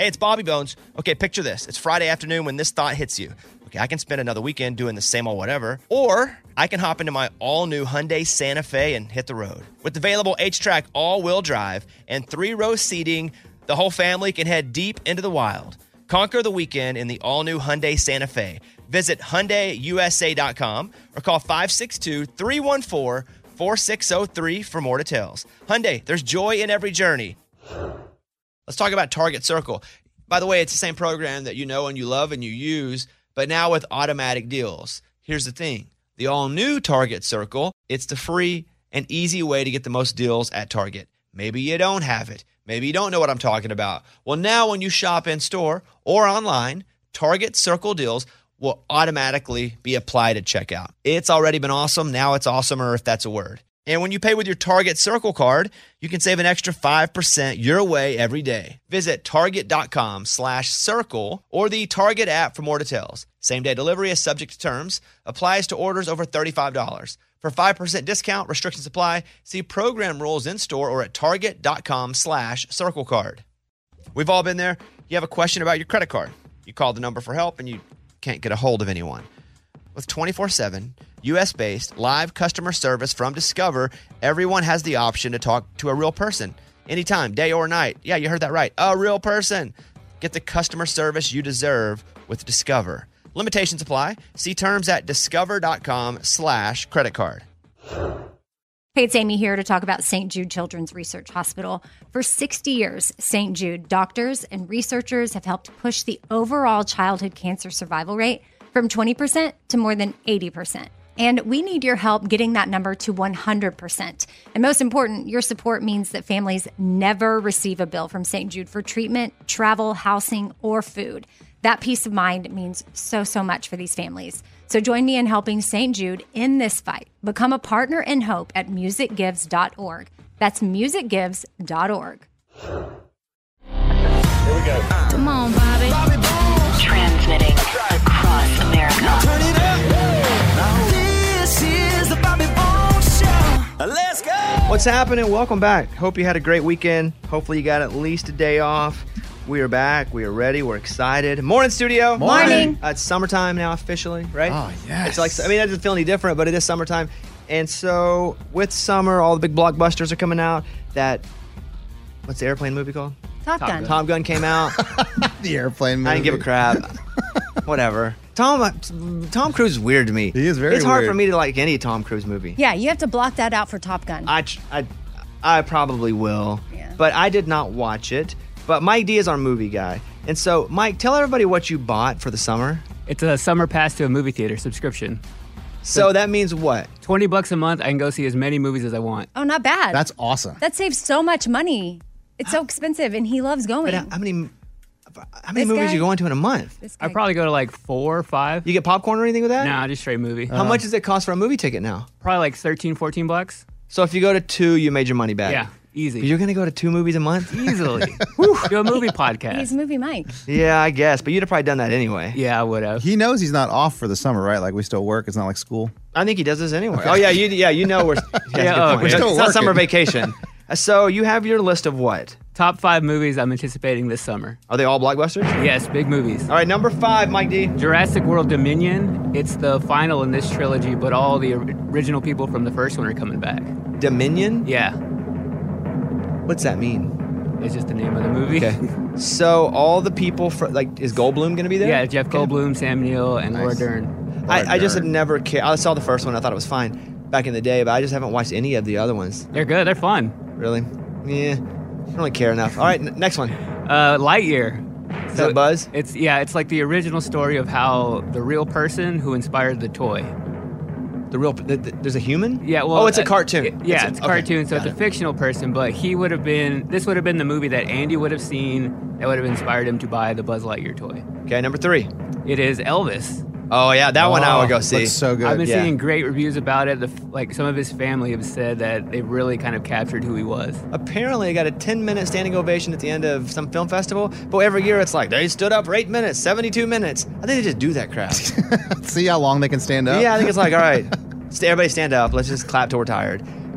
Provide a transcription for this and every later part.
Hey, it's Bobby Bones. Okay, picture this. It's Friday afternoon when this thought hits you. Okay, I can spend another weekend doing the same old whatever, or I can hop into my all-new Hyundai Santa Fe and hit the road. With available H-Track all-wheel drive and 3-row seating, the whole family can head deep into the wild. Conquer the weekend in the all-new Hyundai Santa Fe. Visit HyundaiUSA.com or call 562-314-4603 for more details. Hyundai, there's joy in every journey. Let's talk about Target Circle. By the way, it's the same program that you know and you love and you use, but now with automatic deals. Here's the thing. The all-new Target Circle, it's the free and easy way to get the most deals at Target. Maybe you don't have it. Maybe you don't know what I'm talking about. Well, now when you shop in-store or online, Target Circle deals will automatically be applied at checkout. It's already been awesome. Now it's awesomer, if that's a word. And when you pay with your Target Circle card, you can save an extra 5% your way every day. Visit Target.com/circle or the Target app for more details. Same-day delivery is subject to terms. Applies to orders over $35. For 5% discount, restrictions apply. See program rules in-store or at Target.com/circle card. We've all been there. You have a question about your credit card. You call the number for help and you can't get a hold of anyone. With 24/7 U.S.-based live customer service from Discover, everyone has the option to talk to a real person anytime, day or night. Yeah, you heard that right. A real person. Get the customer service you deserve with Discover. Limitations apply. See terms at discover.com/credit card. Hey, it's Amy here to talk about St. Jude Children's Research Hospital. For 60 years, St. Jude doctors and researchers have helped push the overall childhood cancer survival rate from 20% to more than 80%. And we need your help getting that number to 100%. And most important, your support means that families never receive a bill from St. Jude for treatment, travel, housing, or food. That peace of mind means so, so much for these families. So join me in helping St. Jude in this fight. Become a partner in hope at musicgives.org. That's musicgives.org. Here we go. Come on, Bobby. Transmitting across America. Turn it up. This is the Bobby Bones Show. Let's go. What's happening? Welcome back. Hope you had a great weekend. Hopefully you got at least a day off. We are back. We are ready. We're excited. Morning, studio. Morning. It's summertime now officially, right? Oh, yes. It's like, I mean, it doesn't feel any different, but it is summertime. And so with summer, all the big blockbusters are coming out. What's the airplane movie called? Top Gun. Top Gun came out. The airplane movie. I didn't give a crap. Whatever. Tom Cruise is weird to me. He is very It's hard weird. for me to like any Tom Cruise movie. Yeah, you have to block that out for Top Gun. I probably will. Yeah. But I did not watch it. But Mike D is our movie guy. And so, Mike, tell everybody what you bought for the summer. It's a summer pass to a movie theater subscription. So that means what? $20 a month, I can go see as many movies as I want. Oh, not bad. That's awesome. That saves so much money. It's so expensive, and he loves going. But how many This movies guy- you go into in a month? This guy- I probably go to like 4 or 5. You get popcorn or anything with that? Nah, just straight movie. How much does it cost for a movie ticket now? Probably like 13, 14 bucks. So if you go to 2, you made your money back. Yeah, easy. You're going to go to 2 movies a month? Easily. Do a movie podcast. He's movie Mike. Yeah, I guess. But you'd have probably done that anyway. Yeah, I would have. He knows he's not off for the summer, right? Like we still work. It's not like school. I think he does this anyway. Oh, yeah, you know we're... Yeah, we're still it's not summer working. vacation. So you have your list of what? Top 5 movies I'm anticipating this summer. Are they all blockbusters? Yes, big movies. All right, number 5, Mike D. Jurassic World Dominion. It's the final in this trilogy, but all the original people from the first one are coming back. Dominion? Yeah, What's that mean? it's just the name of the movie. Okay. So all the people, is Goldblum going to be there? Yeah, Jeff Goldblum, Sam Neill, and Laura Nice. Dern. I just had never cared. I saw the first one. I thought it was fine back in the day, but I just haven't watched any of the other ones. They're good. They're fun. Really? Yeah. I don't really care enough. All right, next one. Lightyear. Is that Buzz? It's like the original story of how the real person who inspired the toy. There's a human? Yeah, well, Oh, it's a cartoon. It's a cartoon, so it's a fictional person, but this would have been the movie that Andy would have seen that would have inspired him to buy the Buzz Lightyear toy. Okay, number 3. It is Elvis. Oh, yeah, that one I would go see. Looks so good. I've been Yeah. seeing great reviews about it. Some of his family have said that they really kind of captured who he was. Apparently, I got a 10-minute standing ovation at the end of some film festival, but every year it's like, they stood up for 8 minutes, 72 minutes. I think they just do that crap. See how long they can stand up. Yeah, I think it's like, all right, everybody stand up. Let's just clap till we're tired.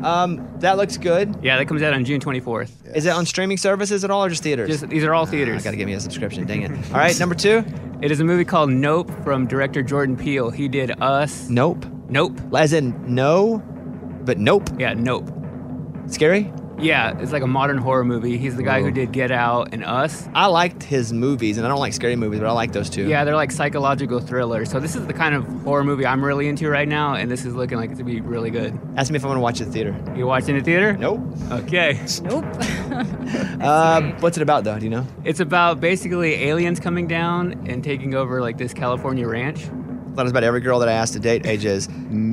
That looks good. Yeah, that comes out on June 24th. Is it on streaming services at all or just theaters? These are all I theaters. got to get me a subscription. Dang it. All right, number 2. It is a movie called Nope from director Jordan Peele. He did Us. Nope. Nope. As in no, but nope. Yeah, Nope. Scary? Yeah, it's like a modern horror movie. He's the guy who did Get Out and Us. I liked his movies, and I don't like scary movies, but I like those two. Yeah, they're like psychological thrillers. So this is the kind of horror movie I'm really into right now, and this is looking like it's gonna be really good. Ask me if I'm going to watch it at the theater. You watching in the theater? Nope. Okay. Nope. What's it about, though? Do you know? It's about basically aliens coming down and taking over like this California ranch. That was about every girl that I asked to date, ages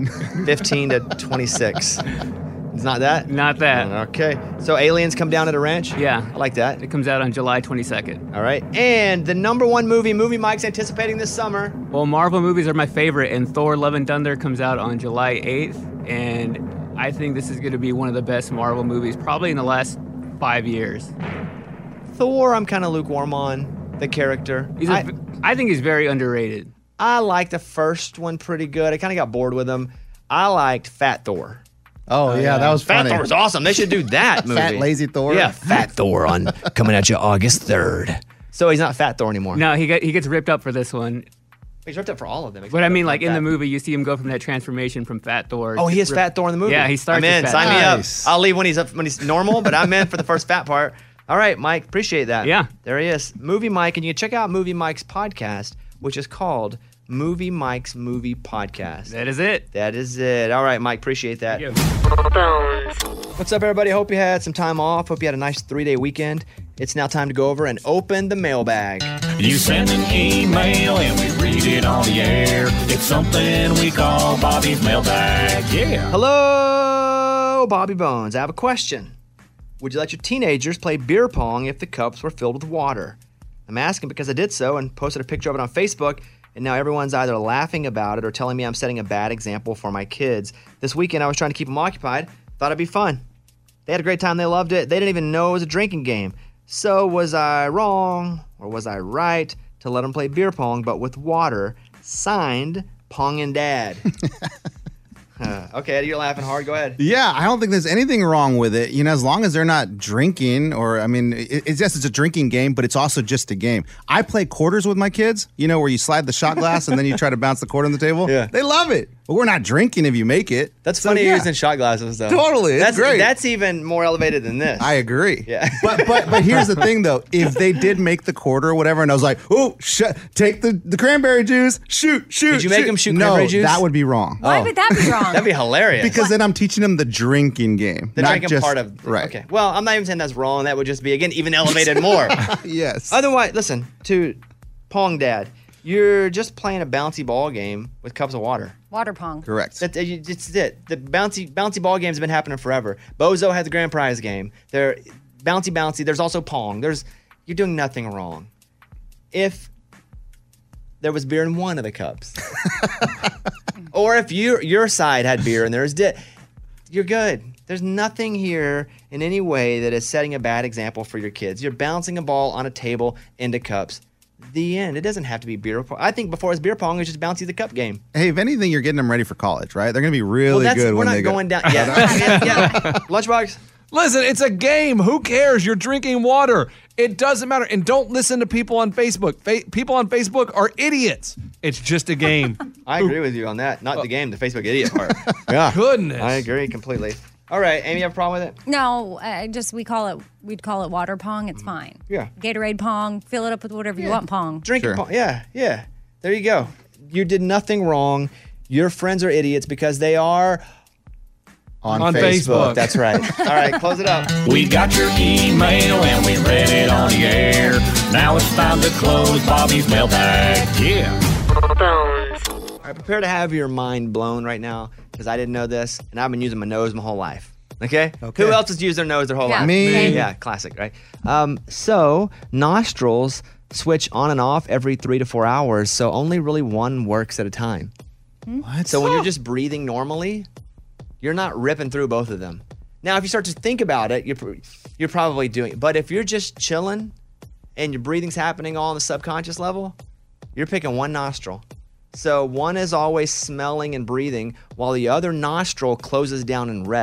15 to 26. It's not that? Not that. Okay. So aliens come down at a ranch? Yeah. I like that. It comes out on July 22nd. All right. And the number one movie Mike's anticipating this summer. Well, Marvel movies are my favorite, and Thor: Love and Thunder comes out on July 8th, and I think this is going to be one of the best Marvel movies probably in the last 5 years. Thor, I'm kind of lukewarm on the character. I think he's very underrated. I liked the first one pretty good. I kind of got bored with him. I liked Fat Thor. Oh, yeah, that was Fat funny. Thor was awesome. They should do that movie. Fat Lazy Thor. Yeah, Fat Thor on coming at you August 3rd. So he's not Fat Thor anymore. No, he gets ripped up for this one. He's ripped up for all of them. But I mean, like in the movie, you see him go from that transformation from Fat Thor. Oh, he is Fat Thor in the movie. Yeah, he starts. I'm in. as Sign Fat me Thor. up. Nice. I'll leave when he's normal, but I'm in for the first fat part. All right, Mike. Appreciate that. Yeah. There he is. Movie Mike, and you can check out Movie Mike's podcast, which is called Movie Mike's Movie Podcast. That is it. That is it. All right, Mike. Appreciate that. Yeah. Bones. What's up, everybody? Hope you had some time off. Hope you had a nice 3-day weekend. It's now time to go over and open the mailbag. You send an email and we read it on the air. It's something we call Bobby's mailbag. Yeah. Hello, Bobby Bones. I have a question. Would you let your teenagers play beer pong if the cups were filled with water? I'm asking because I did so and posted a picture of it on Facebook, and now everyone's either laughing about it or telling me I'm setting a bad example for my kids. This weekend, I was trying to keep them occupied. Thought it'd be fun. They had a great time. They loved it. They didn't even know it was a drinking game. So was I wrong or was I right to let them play beer pong but with water? Signed, Pong and Dad. Okay, Eddie, you're laughing hard. Go ahead. Yeah, I don't think there's anything wrong with it. You know, as long as they're not drinking, or I mean, it's a drinking game, but it's also just a game. I play quarters with my kids. You know, where you slide the shot glass and then you try to bounce the quarter on the table. Yeah. They love it. But we're not drinking if you make it. That's So, funny yeah. using shot glasses, though. Totally, it's That's great. That's even more elevated than this. I agree. Yeah. But here's the thing though. If they did make the quarter or whatever, and I was like, oh, take the cranberry juice, shoot. Did you make them shoot no, cranberry juice? that would be wrong. Why would that be wrong? That'd be hilarious. Because then I'm teaching them the drinking game. the not drinking just, part of right. Okay. Well, I'm not even saying that's wrong. That would just be again even elevated more. Yes. Otherwise, listen to Pong Dad. You're just playing a bouncy ball game with cups of water. Water pong. Correct. It's it. The bouncy ball games have been happening forever. Bozo had the grand prize game. They're bouncy. There's also Pong. You're doing nothing wrong. If there was beer in one of the cups, or if your side had beer and there's you're good. There's nothing here in any way that is setting a bad example for your kids. You're bouncing a ball on a table into cups. The end. It doesn't have to be beer pong. I think before it's beer pong, it's just bouncy the cup game. Hey, if anything, you're getting them ready for college, right? They're going to be really good we're when not they going go. down. Yeah. Lunchbox. Listen, it's a game. Who cares? You're drinking water. It doesn't matter. And don't listen to people on Facebook. People on Facebook are idiots. It's just a game. I agree with you on that. Not the game, the Facebook idiot part. Yeah. Goodness. I agree completely. All right, Amy, you have a problem with it? No, we'd call it water pong. It's fine. Yeah. Gatorade pong. Fill it up with whatever you want pong. Drinking Sure. pong. Yeah. There you go. You did nothing wrong. Your friends are idiots because they are On Facebook. That's right. All right, close it up. We got your email and we read it on the air. Now it's time to close Bobby's mailbag. Yeah. Bones. All right, prepare to have your mind blown right now because I didn't know this, and I've been using my nose my whole life. Okay? Okay. Who else has used their nose their whole Yeah, life? Me. Yeah, classic, right? So nostrils switch on and off every 3 to 4 hours, so only really one works at a time. What? So when you're just breathing normally, you're not ripping through both of them. Now, if you start to think about it, you're probably doing it. But if you're just chilling and your breathing's happening all on the subconscious level, you're picking one nostril. So one is always smelling and breathing while the other nostril closes down and rests.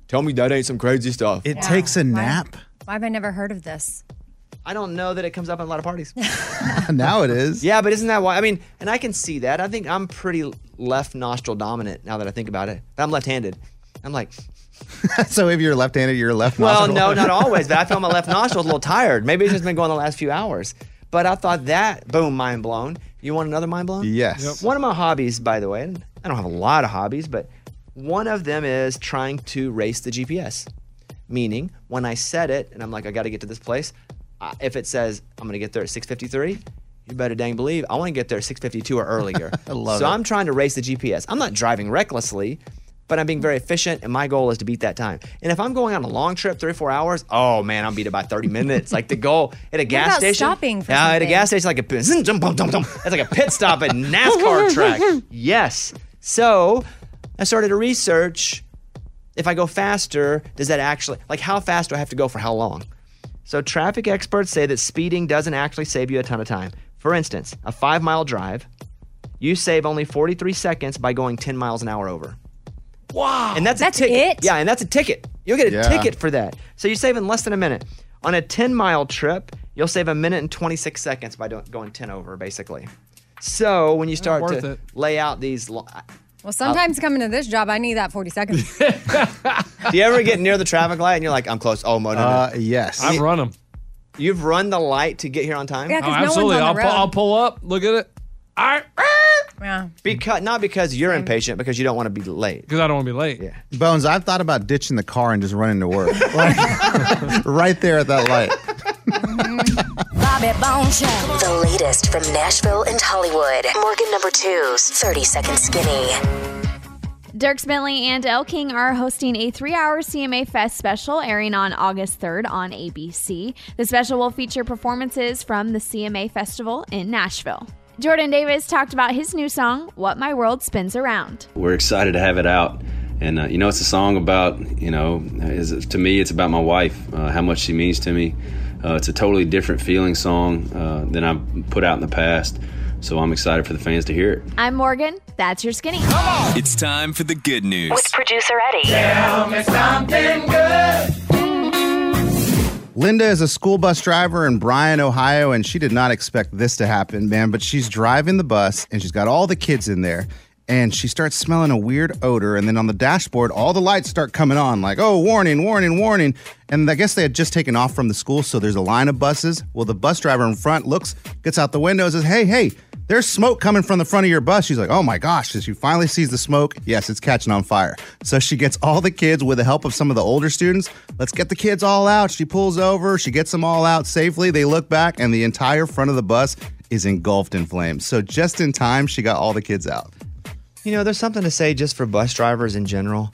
Tell me that ain't some crazy stuff. It takes a nap. Why have I never heard of this? I don't know that it comes up in a lot of parties. Now it is. Yeah, but isn't that why? I mean, and I can see that. I think I'm pretty left nostril dominant now that I think about it. I'm left-handed. I'm like, So if you're left-handed, you're left well, nostril. no, not always, but I feel my left nostril is a little tired. Maybe it's just been going the last few hours. But I thought that, boom, mind blown. You want another mind blown? Yes. One of my hobbies, by the way, and I don't have a lot of hobbies, but one of them is trying to race the GPS. Meaning, when I set it, and I'm like, I got to get to this place, if it says I'm going to get there at 6:53, you better dang believe I want to get there at 6:52 or earlier. I love so it. I'm trying to race the GPS. I'm not driving recklessly, but I'm being very efficient, and my goal is to beat that time. And if I'm going on a long trip, 3 or 4 hours, oh man, I'm beat it by 30 minutes. Like the goal at a gas about station. stopping for at a something? gas station, like a zing, jump, jump, jump, jump. It's like a pit stop at NASCAR track. Yes. So I started to research. If I go faster, does that actually, like how fast do I have to go for how long? So traffic experts say that speeding doesn't actually save you a ton of time. For instance, a 5-mile drive, you save only 43 seconds by going 10 miles an hour over. Wow. And that's a ticket. it? Yeah, and that's a ticket. You'll get a Yeah. ticket for that. So you're saving less than a minute. On a 10-mile trip, you'll save 1 minute and 26 seconds by going 10 over, basically. So when you start worth to it. lay out these... Well, sometimes coming to this job, I need that 40 seconds. Do you ever get near the traffic light and you're like, I'm close? Oh, no. Yes. I've run them. You've run the light to get here on time? Yeah, Oh, because no one's absolutely. on the road. I'll pull up. Look at it. Yeah. Not because you're impatient, because you don't want to be late. Because I don't want to be late. Yeah. Bones, I've thought about ditching the car and just running to work. Like, right there at that light. Bobby Bone Show. The latest from Nashville and Hollywood. Morgan number 2's 30-Second Skinny. Dierks Bentley and Elle King are hosting a 3-hour CMA Fest special airing on August 3rd on ABC. The special will feature performances from the CMA Festival in Nashville. Jordan Davis talked about his new song, What My World Spins Around. We're excited to have it out. And, it's a song about, to me, it's about my wife, how much she means to me. It's a totally different feeling song than I've put out in the past. So I'm excited for the fans to hear it. I'm Morgan. That's your skinny. It's time for the good news. With producer Eddie. Tell me something good. Linda is a school bus driver in Bryan, Ohio, and she did not expect this to happen, man. But she's driving the bus, and she's got all the kids in there, and she starts smelling a weird odor. And then on the dashboard, all the lights start coming on, like, oh, warning, warning, warning. And I guess they had just taken off from the school, so there's a line of buses. Well, the bus driver in front gets out the window and says, hey, there's smoke coming from the front of your bus. She's like, oh my gosh. So she finally sees the smoke. Yes, it's catching on fire. So she gets all the kids with the help of some of the older students. Let's get the kids all out. She pulls over. She gets them all out safely. They look back, and the entire front of the bus is engulfed in flames. So just in time, she got all the kids out. There's something to say just for bus drivers in general.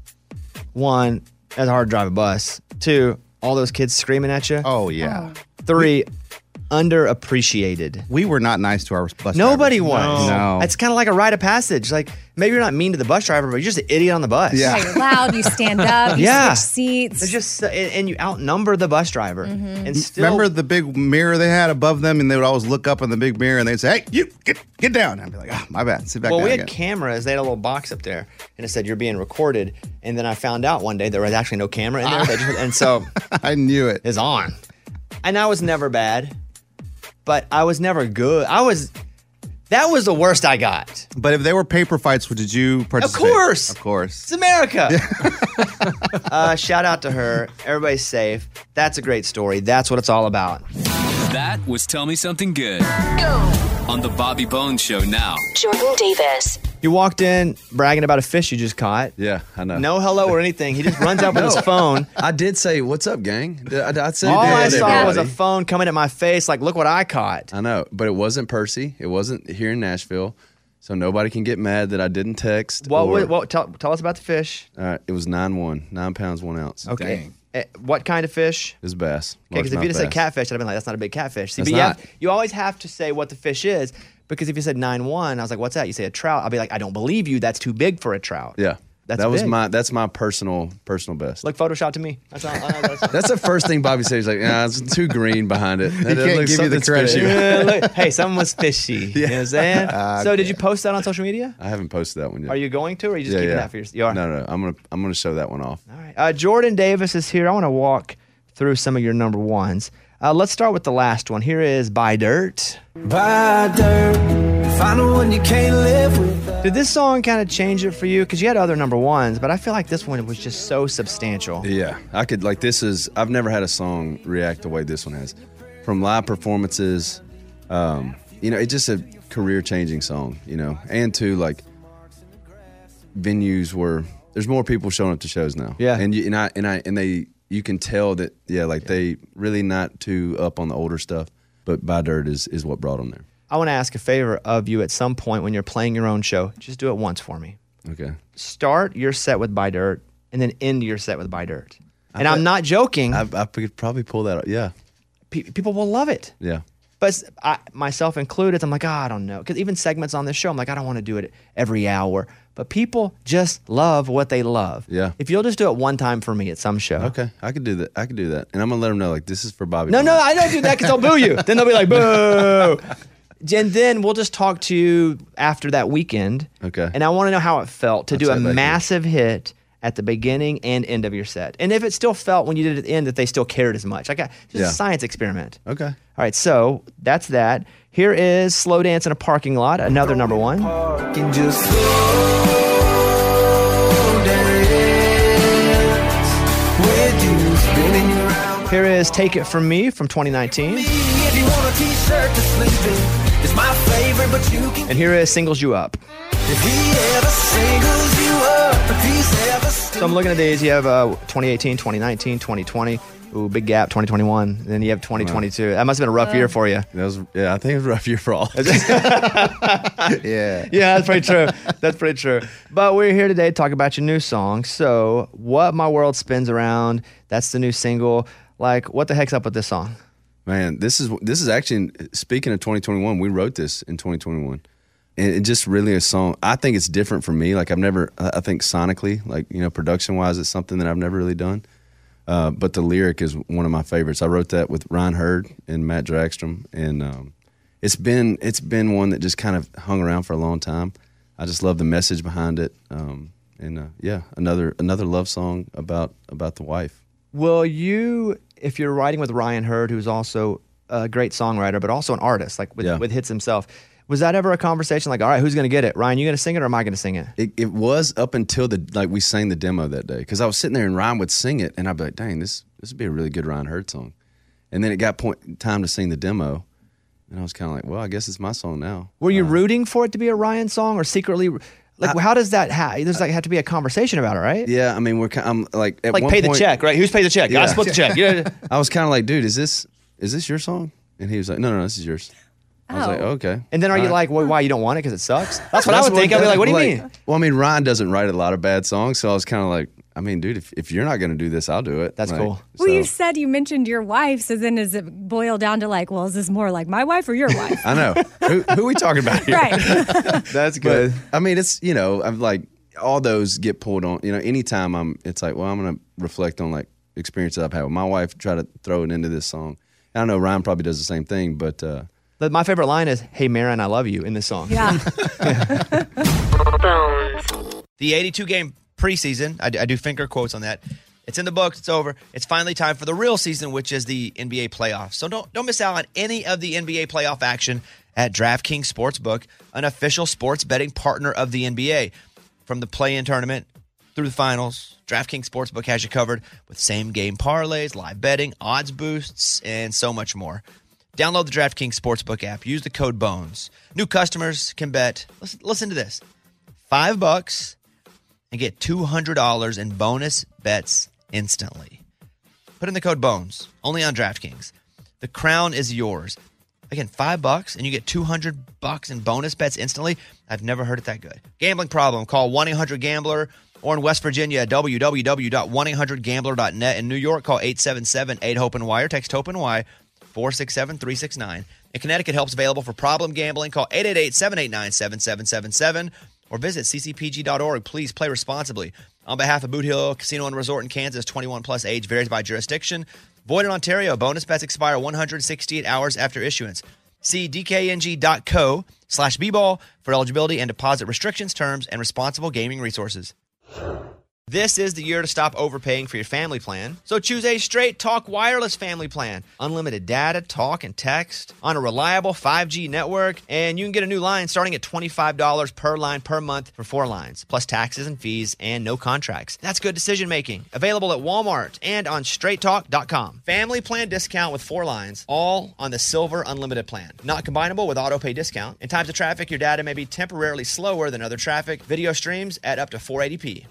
One, it's hard to drive a bus. Two, all those kids screaming at you. Oh, yeah. Three, underappreciated. We were not nice to our bus Nobody drivers. was. No. It's kind of like a rite of passage. Like, maybe you're not mean to the bus driver, but you're just an idiot on the bus. Yeah. Yeah, you're loud, you stand up, you Yeah. switch seats. It's just, and you outnumber the bus driver. And still, Remember the big mirror they had above them, and they would always look up in the big mirror, and they'd say, hey, you, get down. I'd be like, oh, my bad. Sit back well, down we had again. cameras. They had a little box up there, and it said, you're being recorded. And then I found out one day there was actually no camera in there. And so I knew it. it's on. And I was never bad, but I was never good. That was the worst I got. But if they were paper fights, did you participate? course. Of course. It's America. Shout out to her. Everybody's safe. That's a great story. That's what it's all about. That was Tell Me Something Good. On the Bobby Bones Show now. Jordan Davis. You walked in bragging about a fish you just caught. Yeah, I know. No hello or anything. He just runs up with his phone. I did say, what's up, gang? I'd say All I that, saw was a everybody. phone coming at my face like, look what I caught. I know, but it wasn't Percy. It wasn't here in Nashville. So nobody can get mad that I didn't text. Tell us about the fish. It was 9 pounds, 1 ounce. Okay. What kind of fish? It was bass. Okay, because if you just said catfish, I'd have been like, that's not a big catfish. See, That's but not. you always have to say what the fish is, because if you said 9.1, I was like, what's that? You say a trout. I'll be like, I don't believe you. That's too big for a trout. Yeah. That's big. That's my personal best. Look, Photoshop to me. That's all. That's the first thing Bobby says. He's like, nah, it's too green behind it. He can't give you the credit. Yeah, look, hey, something was fishy. You know what I'm saying? So did you post that on social media? I haven't posted that one yet. Are you going to, or are you just keeping that for yourself? You are? No. I'm gonna show that one off. All right. Jordan Davis is here. I want to walk through some of your number ones. Let's start with the last one. Here is Buy Dirt. Buy dirt, find one you can't live with. Did this song kind of change it for you? Because you had other number ones, but I feel like this one was just so substantial. Yeah, I could, like, I've never had a song react the way this one has. From live performances, it's just a career-changing song, and to, like, venues where there's more people showing up to shows now. Yeah. You can tell that, they really not too up on the older stuff, but Buy Dirt is what brought them there. I want to ask a favor of you at some point when you're playing your own show. Just do it once for me. Okay. Start your set with Buy Dirt and then end your set with Buy Dirt. And I'm not joking. I could probably pull that up. Yeah. People will love it. Yeah. But myself included, I'm like, I don't know. Because even segments on this show, I'm like, I don't want to do it every hour. But people just love what they love. Yeah. If you'll just do it one time for me at some show. Okay. I could do that. And I'm going to let them know, like, this is for Bobby. No, I don't do that because they'll boo you. Then they'll be like, boo. And then we'll just talk to you after that weekend. Okay. And I want to know how it felt to do a massive hit at the beginning and end of your set. And if it still felt when you did it at the end that they still cared as much. Like just a science experiment. Okay. All right, so that's that. Here is Slow Dance in a Parking Lot, another number one. Just slow dance with you spinning you around. Here is Take It From Me from 2019. If you want a t-shirt to sleep in, it's my favorite, but you can. And here is Singles You Up. If he ever singles you up, if he's ever. So I'm looking at these. You have 2018, 2019, 2020. Ooh, big gap, 2021. And then you have 2022. That must have been a rough year for you. I think it was a rough year for all. Yeah, that's pretty true. That's pretty true. But we're here today to talk about your new song. So, What My World Spins Around, that's the new single. Like, what the heck's up with this song? Man, this is actually, speaking of 2021, we wrote this in 2021. And it's just really a song. I think it's different for me. Like, I think sonically, like, production-wise, it's something that I've never really done. But the lyric is one of my favorites. I wrote that with Ryan Hurd and Matt Dragstrom, and it's been one that just kind of hung around for a long time. I just love the message behind it, another love song about the wife. Will you, if you're writing with Ryan Hurd, who's also a great songwriter, but also an artist, like with hits himself, was that ever a conversation like, all right, who's going to get it? Ryan, you going to sing it or am I going to sing it? It was up until we sang the demo that day. Because I was sitting there and Ryan would sing it and I'd be like, dang, this would be a really good Ryan Hurd song. And then it got time to sing the demo. And I was kind of like, well, I guess it's my song now. Were you rooting for it to be a Ryan song or secretly? Like, how does that there's have to be a conversation about it, right? Yeah, I mean, I'm like, at one pay point, the check, right? Who's paid the check? Yeah. I split the check. Yeah. I was kind of like, dude, is this your song? And he was like, no, this is yours. I was like, okay. And then are you like, well, why you don't want it because it sucks? That's what I would think. I'd be like, what do you mean? Well, I mean, Ryan doesn't write a lot of bad songs, so I was kind of like, I mean, dude, if you're not going to do this, I'll do it. That's cool. Well, you mentioned your wife, so then does it boil down to like, well, is this more like my wife or your wife? I know. Who are we talking about here? Right. That's good. But, I mean, it's, I'm like, all those get pulled on, anytime it's like, well, I'm going to reflect on like experiences I've had with my wife, try to throw it into this song. I don't know, Ryan probably does the same thing, but my favorite line is, hey, Marin, I love you in this song. Yeah. The 82-game preseason, I do finger quotes on that. It's in the books. It's over. It's finally time for the real season, which is the NBA playoffs. So don't miss out on any of the NBA playoff action at DraftKings Sportsbook, an official sports betting partner of the NBA. From the play-in tournament through the finals, DraftKings Sportsbook has you covered with same-game parlays, live betting, odds boosts, and so much more. Download the DraftKings Sportsbook app. Use the code BONES. New customers can bet, listen to this, $5 and get $200 in bonus bets instantly. Put in the code BONES, only on DraftKings. The crown is yours. Again, $5 and you get $200 in bonus bets instantly. I've never heard it that good. Gambling problem, call 1-800-GAMBLER, or in West Virginia, www.1800gambler.net. In New York, call 877-8-HOPE-NY or text HOPE-NY 467-369. In Connecticut, help's available for problem gambling. Call 888-789-7777 or visit ccpg.org. Please play responsibly. On behalf of Boot Hill Casino and Resort in Kansas, 21 plus age varies by jurisdiction. Void in Ontario. Bonus bets expire 168 hours after issuance. See dkng.co/bball for eligibility and deposit restrictions, terms, and responsible gaming resources. This is the year to stop overpaying for your family plan. So choose a Straight Talk Wireless family plan. Unlimited data, talk, and text on a reliable 5G network. And you can get a new line starting at $25 per line per month for 4 lines, plus taxes and fees and no contracts. That's good decision making. Available at Walmart and on straighttalk.com. Family plan discount with 4 lines, all on the Silver Unlimited plan. Not combinable with auto pay discount. In times of traffic, your data may be temporarily slower than other traffic. Video streams at up to 480p.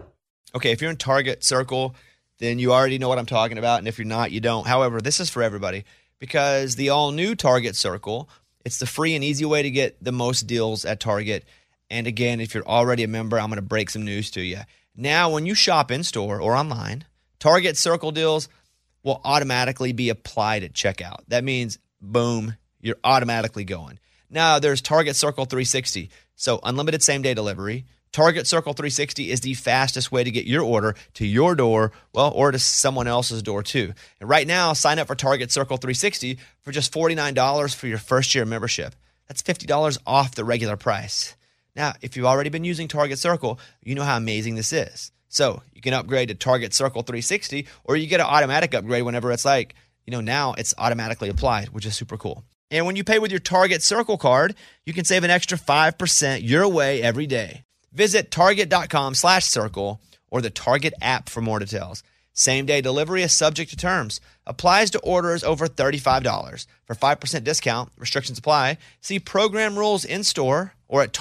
Okay, if you're in Target Circle, then you already know what I'm talking about, and if you're not, you don't. However, this is for everybody because the all-new Target Circle, it's the free and easy way to get the most deals at Target. And again, if you're already a member, I'm going to break some news to you. Now, when you shop in-store or online, Target Circle deals will automatically be applied at checkout. That means, boom, you're automatically going. Now, there's Target Circle 360, so unlimited same-day delivery. Target Circle 360 is the fastest way to get your order to your door, well, or to someone else's door too. And right now, sign up for Target Circle 360 for just $49 for your first year membership. That's $50 off the regular price. Now, if you've already been using Target Circle, you know how amazing this is. So you can upgrade to Target Circle 360, or you get an automatic upgrade whenever it's like, now it's automatically applied, which is super cool. And when you pay with your Target Circle card, you can save an extra 5% your way every day. Visit target.com/circle or the Target app for more details. Same-day delivery is subject to terms. Applies to orders over $35. For 5% discount, restrictions apply. See program rules in-store or at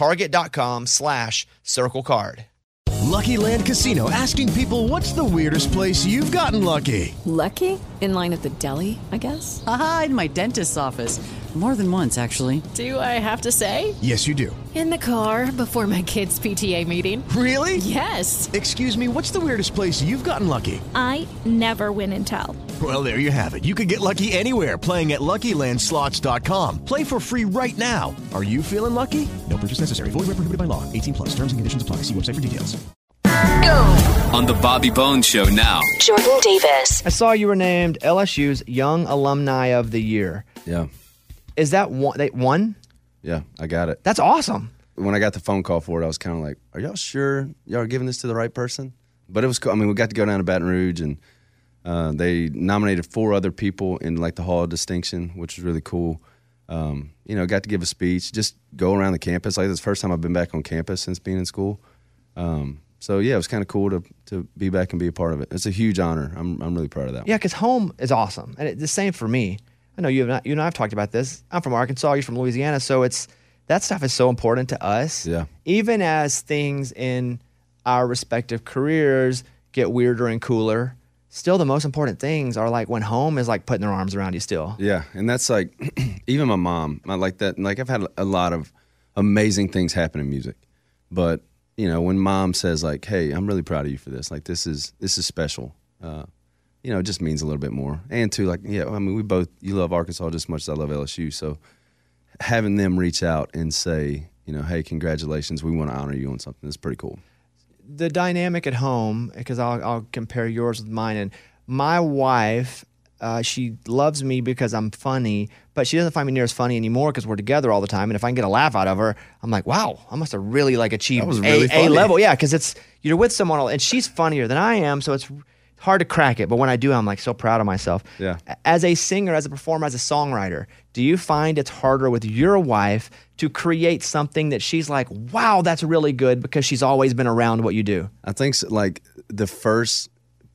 target.com/circle card. Lucky Land Casino, asking people, what's the weirdest place you've gotten lucky? Lucky? In line at the deli, I guess? Aha, in my dentist's office. More than once, actually. Do I have to say? Yes, you do. In the car before my kids' PTA meeting. Really? Yes. Excuse me, what's the weirdest place you've gotten lucky? I never win and tell. Well, there you have it. You can get lucky anywhere, playing at LuckyLandSlots.com. Play for free right now. Are you feeling lucky? No purchase necessary. Void where prohibited by law. 18+. Terms and conditions apply. See website for details. On the Bobby Bones Show now. Jordan Davis. I saw you were named LSU's Young Alumni of the Year. Yeah. Is that one? They won? Yeah, I got it. That's awesome. When I got the phone call for it, I was kind of like, are y'all sure y'all are giving this to the right person? But it was cool. I mean, we got to go down to Baton Rouge, and they nominated 4 other people in like the Hall of Distinction, which was really cool. Got to give a speech, just go around the campus. Like, this is the first time I've been back on campus since being in school. So yeah, it was kind of cool to be back and be a part of it. It's a huge honor. I'm really proud of that. Yeah, because home is awesome, and it's the same for me. I know you and I've talked about this. I'm from Arkansas. You're from Louisiana, so that stuff is so important to us. Yeah. Even as things in our respective careers get weirder and cooler, still the most important things are like when home is like putting their arms around you still. Yeah, and that's like even my mom. I like that. Like, I've had a lot of amazing things happen in music, but when mom says like, "Hey, I'm really proud of you for this. Like, this is special." It just means a little bit more. And too, like, yeah, I mean, you love Arkansas just as much as I love LSU. So having them reach out and say, hey, congratulations, we want to honor you on something, is pretty cool. The dynamic at home, because I'll compare yours with mine, and my wife, she loves me because I'm funny, but she doesn't find me near as funny anymore because we're together all the time. And if I can get a laugh out of her, I'm like, wow, I must have really achieved that was really A level. Yeah, because you're with someone, and she's funnier than I am, so it's hard to crack it, but when I do, I'm like so proud of myself. Yeah. As a singer, as a performer, as a songwriter, do you find it's harder with your wife to create something that she's like, wow, that's really good, because she's always been around what you do? I think like the first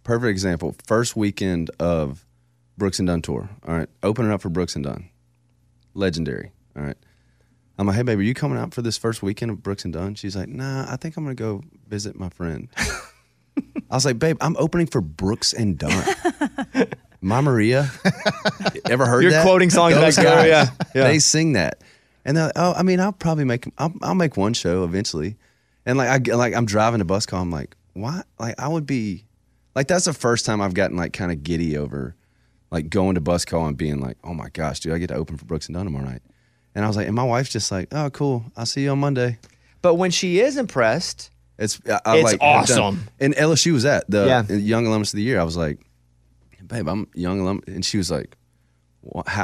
weekend of Brooks and Dunn tour. All right, opening up for Brooks and Dunn, legendary. All right, I'm like, hey baby, are you coming out for this first weekend of Brooks and Dunn? She's like, nah, I think I'm gonna go visit my friend. I was like, babe, I'm opening for Brooks and Dunn. Ma Maria. Ever heard You're that? You're quoting songs back there, yeah. They sing that. And they're like, oh, I mean, I'll probably I'll make one show eventually. And I'm driving to bus call, I'm like, what? Like, I would be, like, that's the first time I've gotten like kind of giddy over like going to bus call and being like, oh my gosh, dude, I get to open for Brooks and Dunn tomorrow night. And I was like, and my wife's just like, oh, cool, I'll see you on Monday. But when she is impressed, it's awesome. And LSU was at the Yeah. Young Alumnus of the Year. I was like, babe, I'm Young Alumnus. And she was like, how?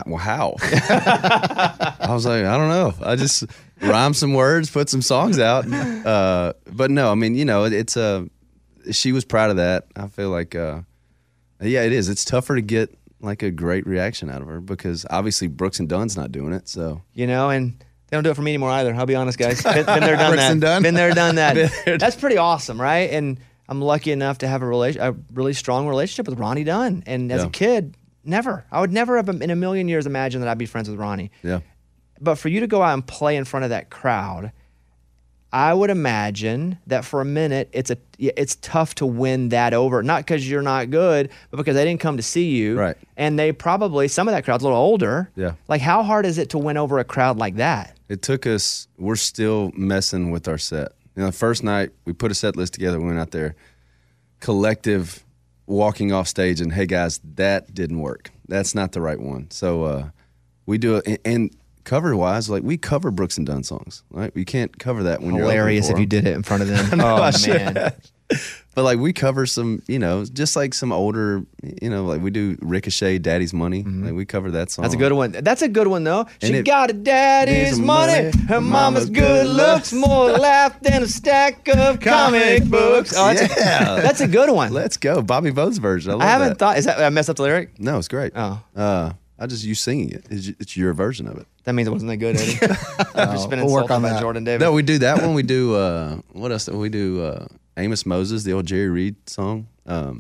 I was like, I don't know. I just rhymed some words, put some songs out. But no, I mean, it's she was proud of that. I feel like, yeah, it is. It's tougher to get like a great reaction out of her because obviously Brooks and Dunn's not doing it. So and they don't do it for me anymore either. I'll be honest, guys. Been there, done Brooks that. and Dunn. Been there, done that. That's pretty awesome, right? And I'm lucky enough to have a really strong relationship with Ronnie Dunn. And as a kid, I would never have in a million years imagine that I'd be friends with Ronnie. Yeah. But for you to go out and play in front of that crowd, I would imagine that for a minute it's tough to win that over. Not because you're not good, but because they didn't come to see you. Right. And they probably, some of that crowd's a little older. Yeah. Like, how hard is it to win over a crowd like that? It took us, we're still messing with our set. The first night we put a set list together, we went out there, collective walking off stage and, hey guys, that didn't work. That's not the right one. So we do it, and cover-wise, like we cover Brooks and Dunn songs, right? We can't cover that when Hilarious you're if you did it in front of them. No, I Oh, should. man. But like we cover some, just like some older, like we do Ricochet, Daddy's Money. Like we cover that song. That's a good one. That's a good one, though. And She it- got a daddy's Daddy's money. money. Her mama's Mama's good good looks. More laugh than a stack of comic books. Oh, that's a good one. Let's go. Bobby Bones version. I love I haven't that. thought. Is that I messed up the lyric? No, it's great. Oh. You singing it. It's your version of it. That means it wasn't that good, Eddie. I've just been we'll work insulted on by that. Jordan Davis. No, we do that one. We do, what else? We do Amos Moses, the old Jerry Reed song.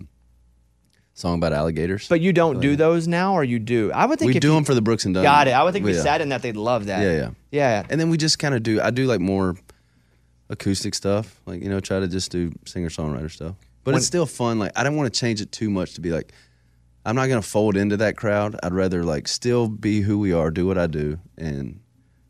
Song about alligators. But you don't do those now, or you do? I would think We if do you them for the Brooks and Dunn. got it. I would think if we Yeah. sat in that, they'd love that. Yeah. And then we just kind of I do like more acoustic stuff, like, try to just do singer-songwriter stuff. But it's still fun. Like, I don't want to change it too much to be like, I'm not going to fold into that crowd. I'd rather like still be who we are, do what I do. And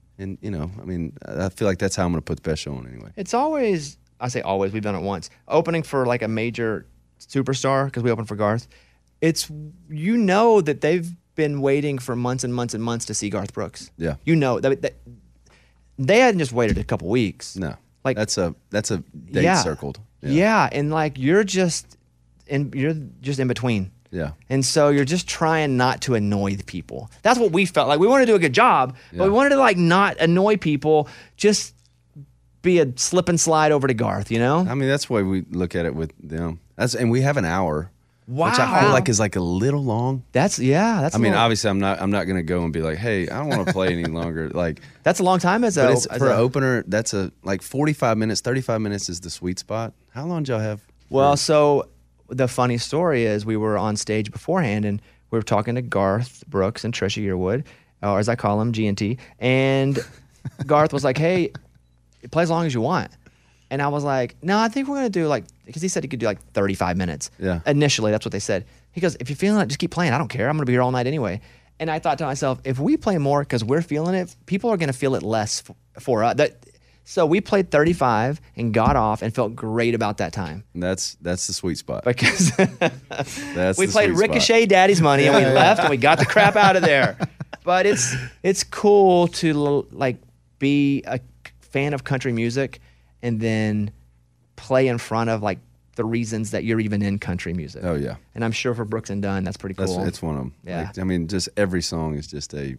I feel like that's how I'm going to put the best show on anyway. It's always, I say always, we've done it once, opening for like a major superstar, because we opened for Garth. It's, that they've been waiting for months and months and months to see Garth Brooks. Yeah. That they hadn't just waited a couple weeks. No. Like, that's a date yeah. circled. Yeah. And like you're just in between. Yeah. And so you're just trying not to annoy the people. That's what we felt like. We wanted to do a good job, but we wanted to like not annoy people, just be a slip and slide over to Garth, I mean, that's the way we look at it with them. And we have an hour. Wow. Which I feel like is like a little long. That's I mean, obviously I'm not going to go and be like, hey, I don't want to play any longer. Like, that's a long time for an opener. That's like 45 minutes, 35 minutes is the sweet spot. How long did y'all have? Well, so the funny story is we were on stage beforehand and we were talking to Garth Brooks and Trisha Yearwood, or as I call them, G&T. And Garth was like, hey, play as long as you want. And I was like, no, I think we're going to do because he said he could do like 35 minutes. Yeah. Initially, that's what they said. He goes, if you're feeling it, just keep playing. I don't care. I'm going to be here all night anyway. And I thought to myself, if we play more because we're feeling it, people are going to feel it less for us. So we played 35 and got off and felt great about that time. And that's the sweet spot. Because that's we the played sweet Ricochet, spot. Daddy's Money, and we left and we got the crap out of there. But it's cool to like be a fan of country music and then play in front of like the reasons that you're even in country music. Oh yeah. And I'm sure for Brooks and Dunn, that's pretty cool. It's one of them. Yeah. Like, I mean, just every song is just a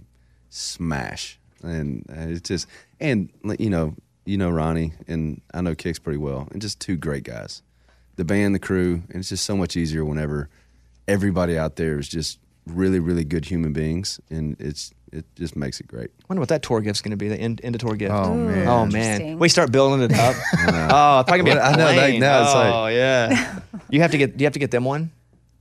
smash, and it's just, and Ronnie, and I know Kix pretty well, and just two great guys. The band, the crew, and it's just so much easier whenever everybody out there is just really, really good human beings, and it just makes it great. I wonder what that tour gift's going to be, the end of tour gift. Oh, man. Oh, man. We start building it up. Oh, it's probably going to be a I know, plane. now it's like- Oh, yeah. Do you have to get them one?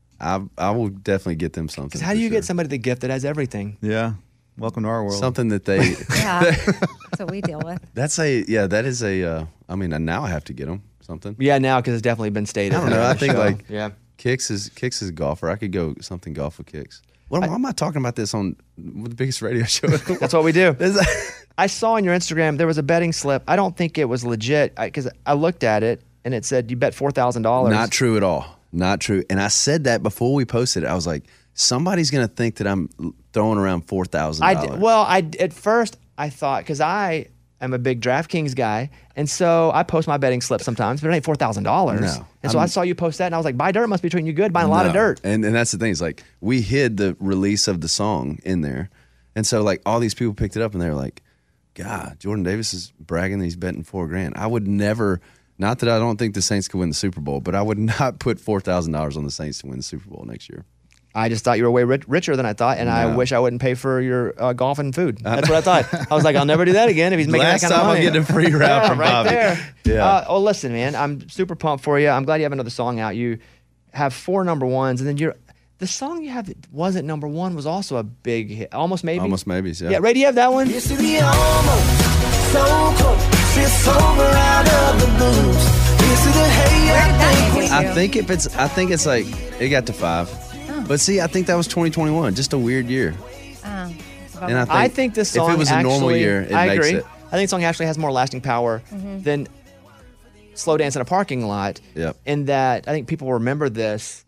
I will definitely get them something. Because how do you get somebody the gift that has everything? Yeah. Welcome to our world. Something that they... Yeah, that's what we deal with. That is a, I mean, now I have to get them something. Yeah, now, because it's definitely been stated. I don't know. I think yeah. Kix is a golfer. I could go something golf with Kix. Why am I talking about this on the biggest radio show? That's what we do. I saw on your Instagram there was a betting slip. I don't think it was legit because I looked at it and it said you bet $4,000. Not true at all. Not true. And I said that before we posted it. I was like, somebody's going to think that I'm throwing around $4,000. At first I thought, because I am a big DraftKings guy, and so I post my betting slip sometimes, but it ain't $4,000. No. And so I saw you post that, and I was like, Buy Dirt must be treating you good, buying a lot of dirt. And that's the thing. It's like we hid the release of the song in there. And so like all these people picked it up and they were like, God, Jordan Davis is bragging that he's betting $4,000. I would never, not that I don't think the Saints could win the Super Bowl, but I would not put $4,000 on the Saints to win the Super Bowl next year. I just thought you were way richer than I thought, and I wish I wouldn't pay for your golf and food. That's what I thought. I was like, I'll never do that again if he's making that kind of money. Last time I'm getting a free route from right Bobby. There. Yeah. Oh, listen, man, I'm super pumped for you. I'm glad you have another song out. You have 4 number ones, and then the song you have that wasn't number 1 was also a big hit. Almost Maybe. Almost Maybes, yeah. Yeah, Ray, do you have that one? Used to be almost so close. It's sober out of the blues. Used to the hey, I think it's like it got to 5. But see, I think that was 2021, just a weird year. And I think this song if it was a normal actually, year, it I makes agree. it. I think the song actually has more lasting power than Slow Dance in a Parking Lot. Yep. In that I think people remember this.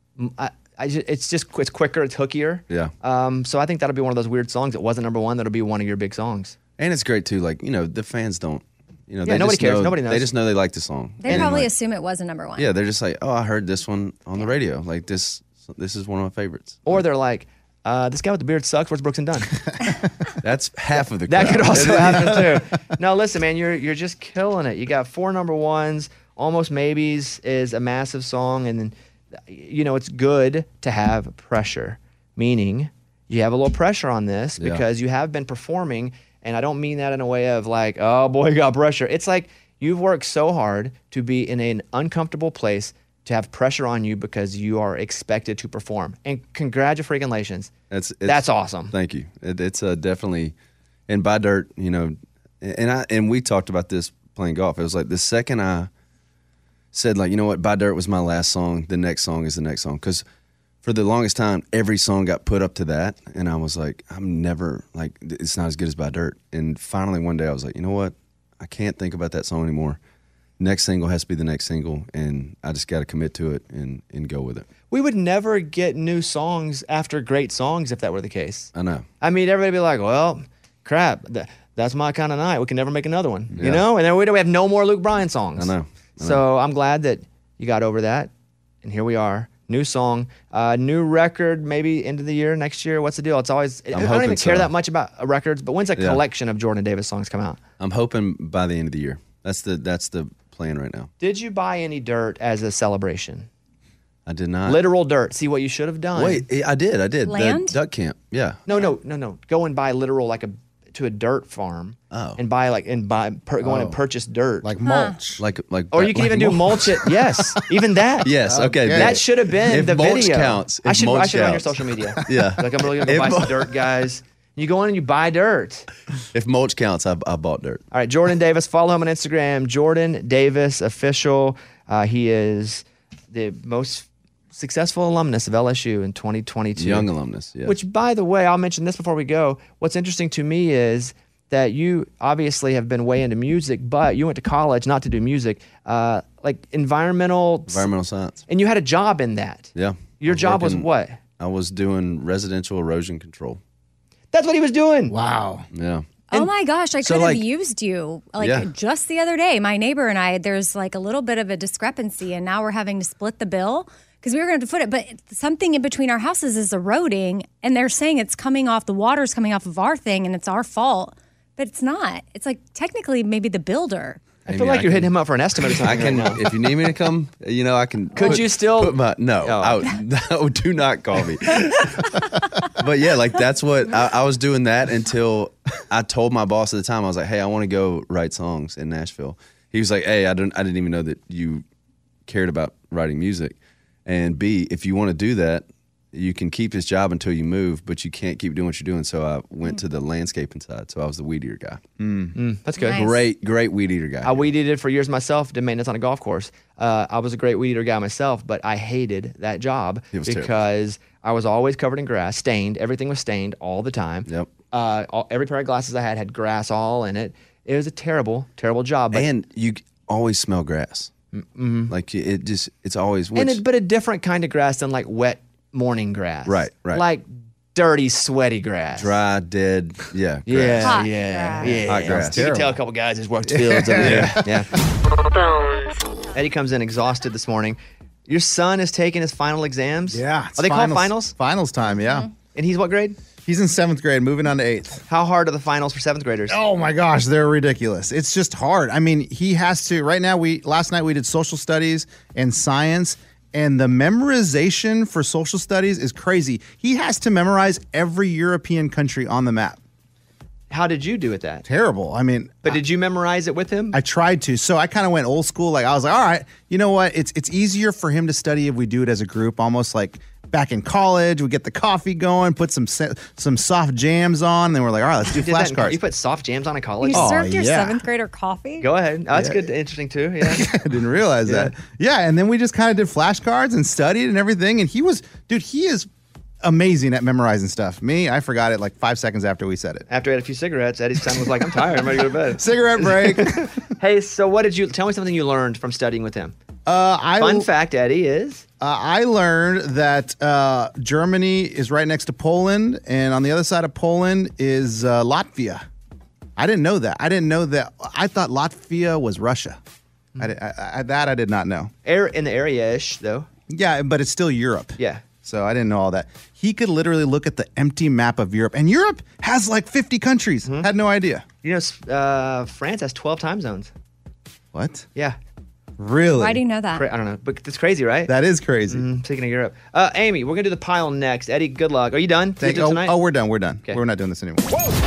It's quicker, it's hookier. Yeah. So I think that'll be one of those weird songs that wasn't number 1. That'll be one of your big songs. And it's great too. Like, the fans don't, Yeah, they nobody just cares. know- Nobody knows. They just know they like the song. They And, probably like, assume it wasn't number 1. yeah, they're just like, oh, I heard this one on the radio. Like this is one of my favorites. Or they're like, this guy with the beard sucks. Where's Brooks and Dunn? That's half of the That crowd. could also happen too. No, listen, man, you're just killing it. You got 4 number 1s. Almost Maybes is a massive song, and then it's good to have pressure, meaning you have a little pressure on this Yeah. because you have been performing, and I don't mean that in a way of like, oh boy, you got pressure. It's like you've worked so hard to be in an uncomfortable place to have pressure on you because you are expected to perform. And congratulations. That's awesome. Thank you. It's definitely, and Buy Dirt, and we talked about this playing golf. It was like the second I said, like, you know what, Buy Dirt was my last song, the next song is the next song. Because for the longest time, every song got put up to that. And I was like, I'm never, like, it's not as good as Buy Dirt. And finally one day I was like, you know what, I can't think about that song anymore. Next single has to be the next single, and I just got to commit to it and go with it. We would never get new songs after great songs if that were the case. I know. I mean, everybody would be like, well, crap, that's my kind of night. We can never make another one, Yeah. And then we have no more Luke Bryan songs. I know. So I'm glad that you got over that, and here we are. New song, new record, maybe end of the year, next year. What's the deal? It's always, I don't even hoping care so. that much about records, but when's a Yeah. collection of Jordan Davis songs come out? I'm hoping by the end of the year. That's the plan right now. Did you buy any dirt as a celebration? I did not. Literal dirt. See what you should have done. Wait, I did. Land? The duck camp. Yeah. No. Go and buy literal to a dirt farm. And buy go in and purchase dirt like mulch, like. Or you can even do mulch it. Yes, even that. Yes. Okay. That should have been if the mulch video. Counts. I if should mulch run your counts. social media. Yeah. Like I'm really gonna go buy some dirt, guys. You go in and you buy dirt. If mulch counts, I bought dirt. All right, Jordan Davis. Follow him on Instagram, Jordan Davis Official. He is the most successful alumnus of LSU in 2022. Young alumnus, yeah. Which, by the way, I'll mention this before we go. What's interesting to me is that you obviously have been way into music, but you went to college not to do music, like environmental science. And you had a job in that. Yeah. Your job was what? I was doing residential erosion control. That's what he was doing. Wow. Yeah. Oh my gosh, I so, could have like- used you. Like Yeah. just the other day, my neighbor and I, there's like a little bit of a discrepancy, and now we're having to split the bill because we were going to foot it. But something in between our houses is eroding, and they're saying it's coming off, the water's coming off of our thing, and it's our fault. But it's not. It's like technically maybe the builder. I feel like you're hitting him up for an estimate or something. I can, right now. if you need me to come, I can. Could you still? Put my, no, do not call me. But yeah, like that's what I was doing that until I told my boss at the time. I was like, hey, I want to go write songs in Nashville. He was like, hey, I didn't even know that you cared about writing music. And B, if you want to do that, you can keep this job until you move, but you can't keep doing what you're doing. So I went to the landscaping side. So I was the weed eater guy. That's good. Nice. Great weed eater guy. I weed eated for years myself, did maintenance on a golf course. I was a great weed eater guy myself, but I hated that job It was because I was always covered in grass, stained. Everything was stained all the time. Yep. Every pair of glasses I had grass all in it. It was a terrible, terrible job. But, And you always smell grass. Like it's always, which, but a different kind of grass than like wet morning grass. Right. Like dirty, sweaty grass. Dry, dead. Yeah. Grass. Yeah, Hot yeah, grass. yeah. Hot grass. You can tell a couple guys just worked the fields over there. Yeah. Eddie comes in exhausted this morning. Your son is taking his final exams? Yeah. it's Are they called finals? Finals time, yeah. And he's what grade? He's in 7th grade, moving on to 8th. How hard are the finals for 7th graders? Oh my gosh, they're ridiculous. It's just hard. I mean, he has to, right now, last night we did social studies and science, and the memorization for social studies is crazy. He has to memorize every European country on the map. How did you do with that? Terrible. I mean, But did you memorize it with him? I tried to. So I kind of went old school. Like I was like, all right, you know what? It's easier for him to study if we do it as a group, almost like back in college. We get the coffee going, put some soft jams on, and then we're like, all right, let's do You did that in- flashcards. You put soft jams on in college? You served your yeah. 7th grader coffee? Go ahead. Oh, that's Yeah. good. Interesting, too. Yeah. I didn't realize that. Yeah, and then we just kind of did flashcards and studied and everything. And he is amazing at memorizing stuff. Me, I forgot it like 5 seconds after we said it. After I had a few cigarettes, Eddie's son was like, I'm tired. I'm ready to go to bed. Cigarette break. Hey, so tell me something you learned from studying with him. Fun fact, Eddie, is? I learned that Germany is right next to Poland, and on the other side of Poland is Latvia. I didn't know that. I thought Latvia was Russia. I did not know. In the area-ish, though. Yeah, but it's still Europe. Yeah. So I didn't know all that. He could literally look at the empty map of Europe, and Europe has like 50 countries. Had no idea. You know, France has 12 time zones. What? Yeah. Really? Why do you know that? I don't know, but it's crazy, right? That is crazy. Speaking of Europe. Amy, we're going to do the pile next. Eddie, good luck. Are you done? We're done. We're done. We're not doing this anymore.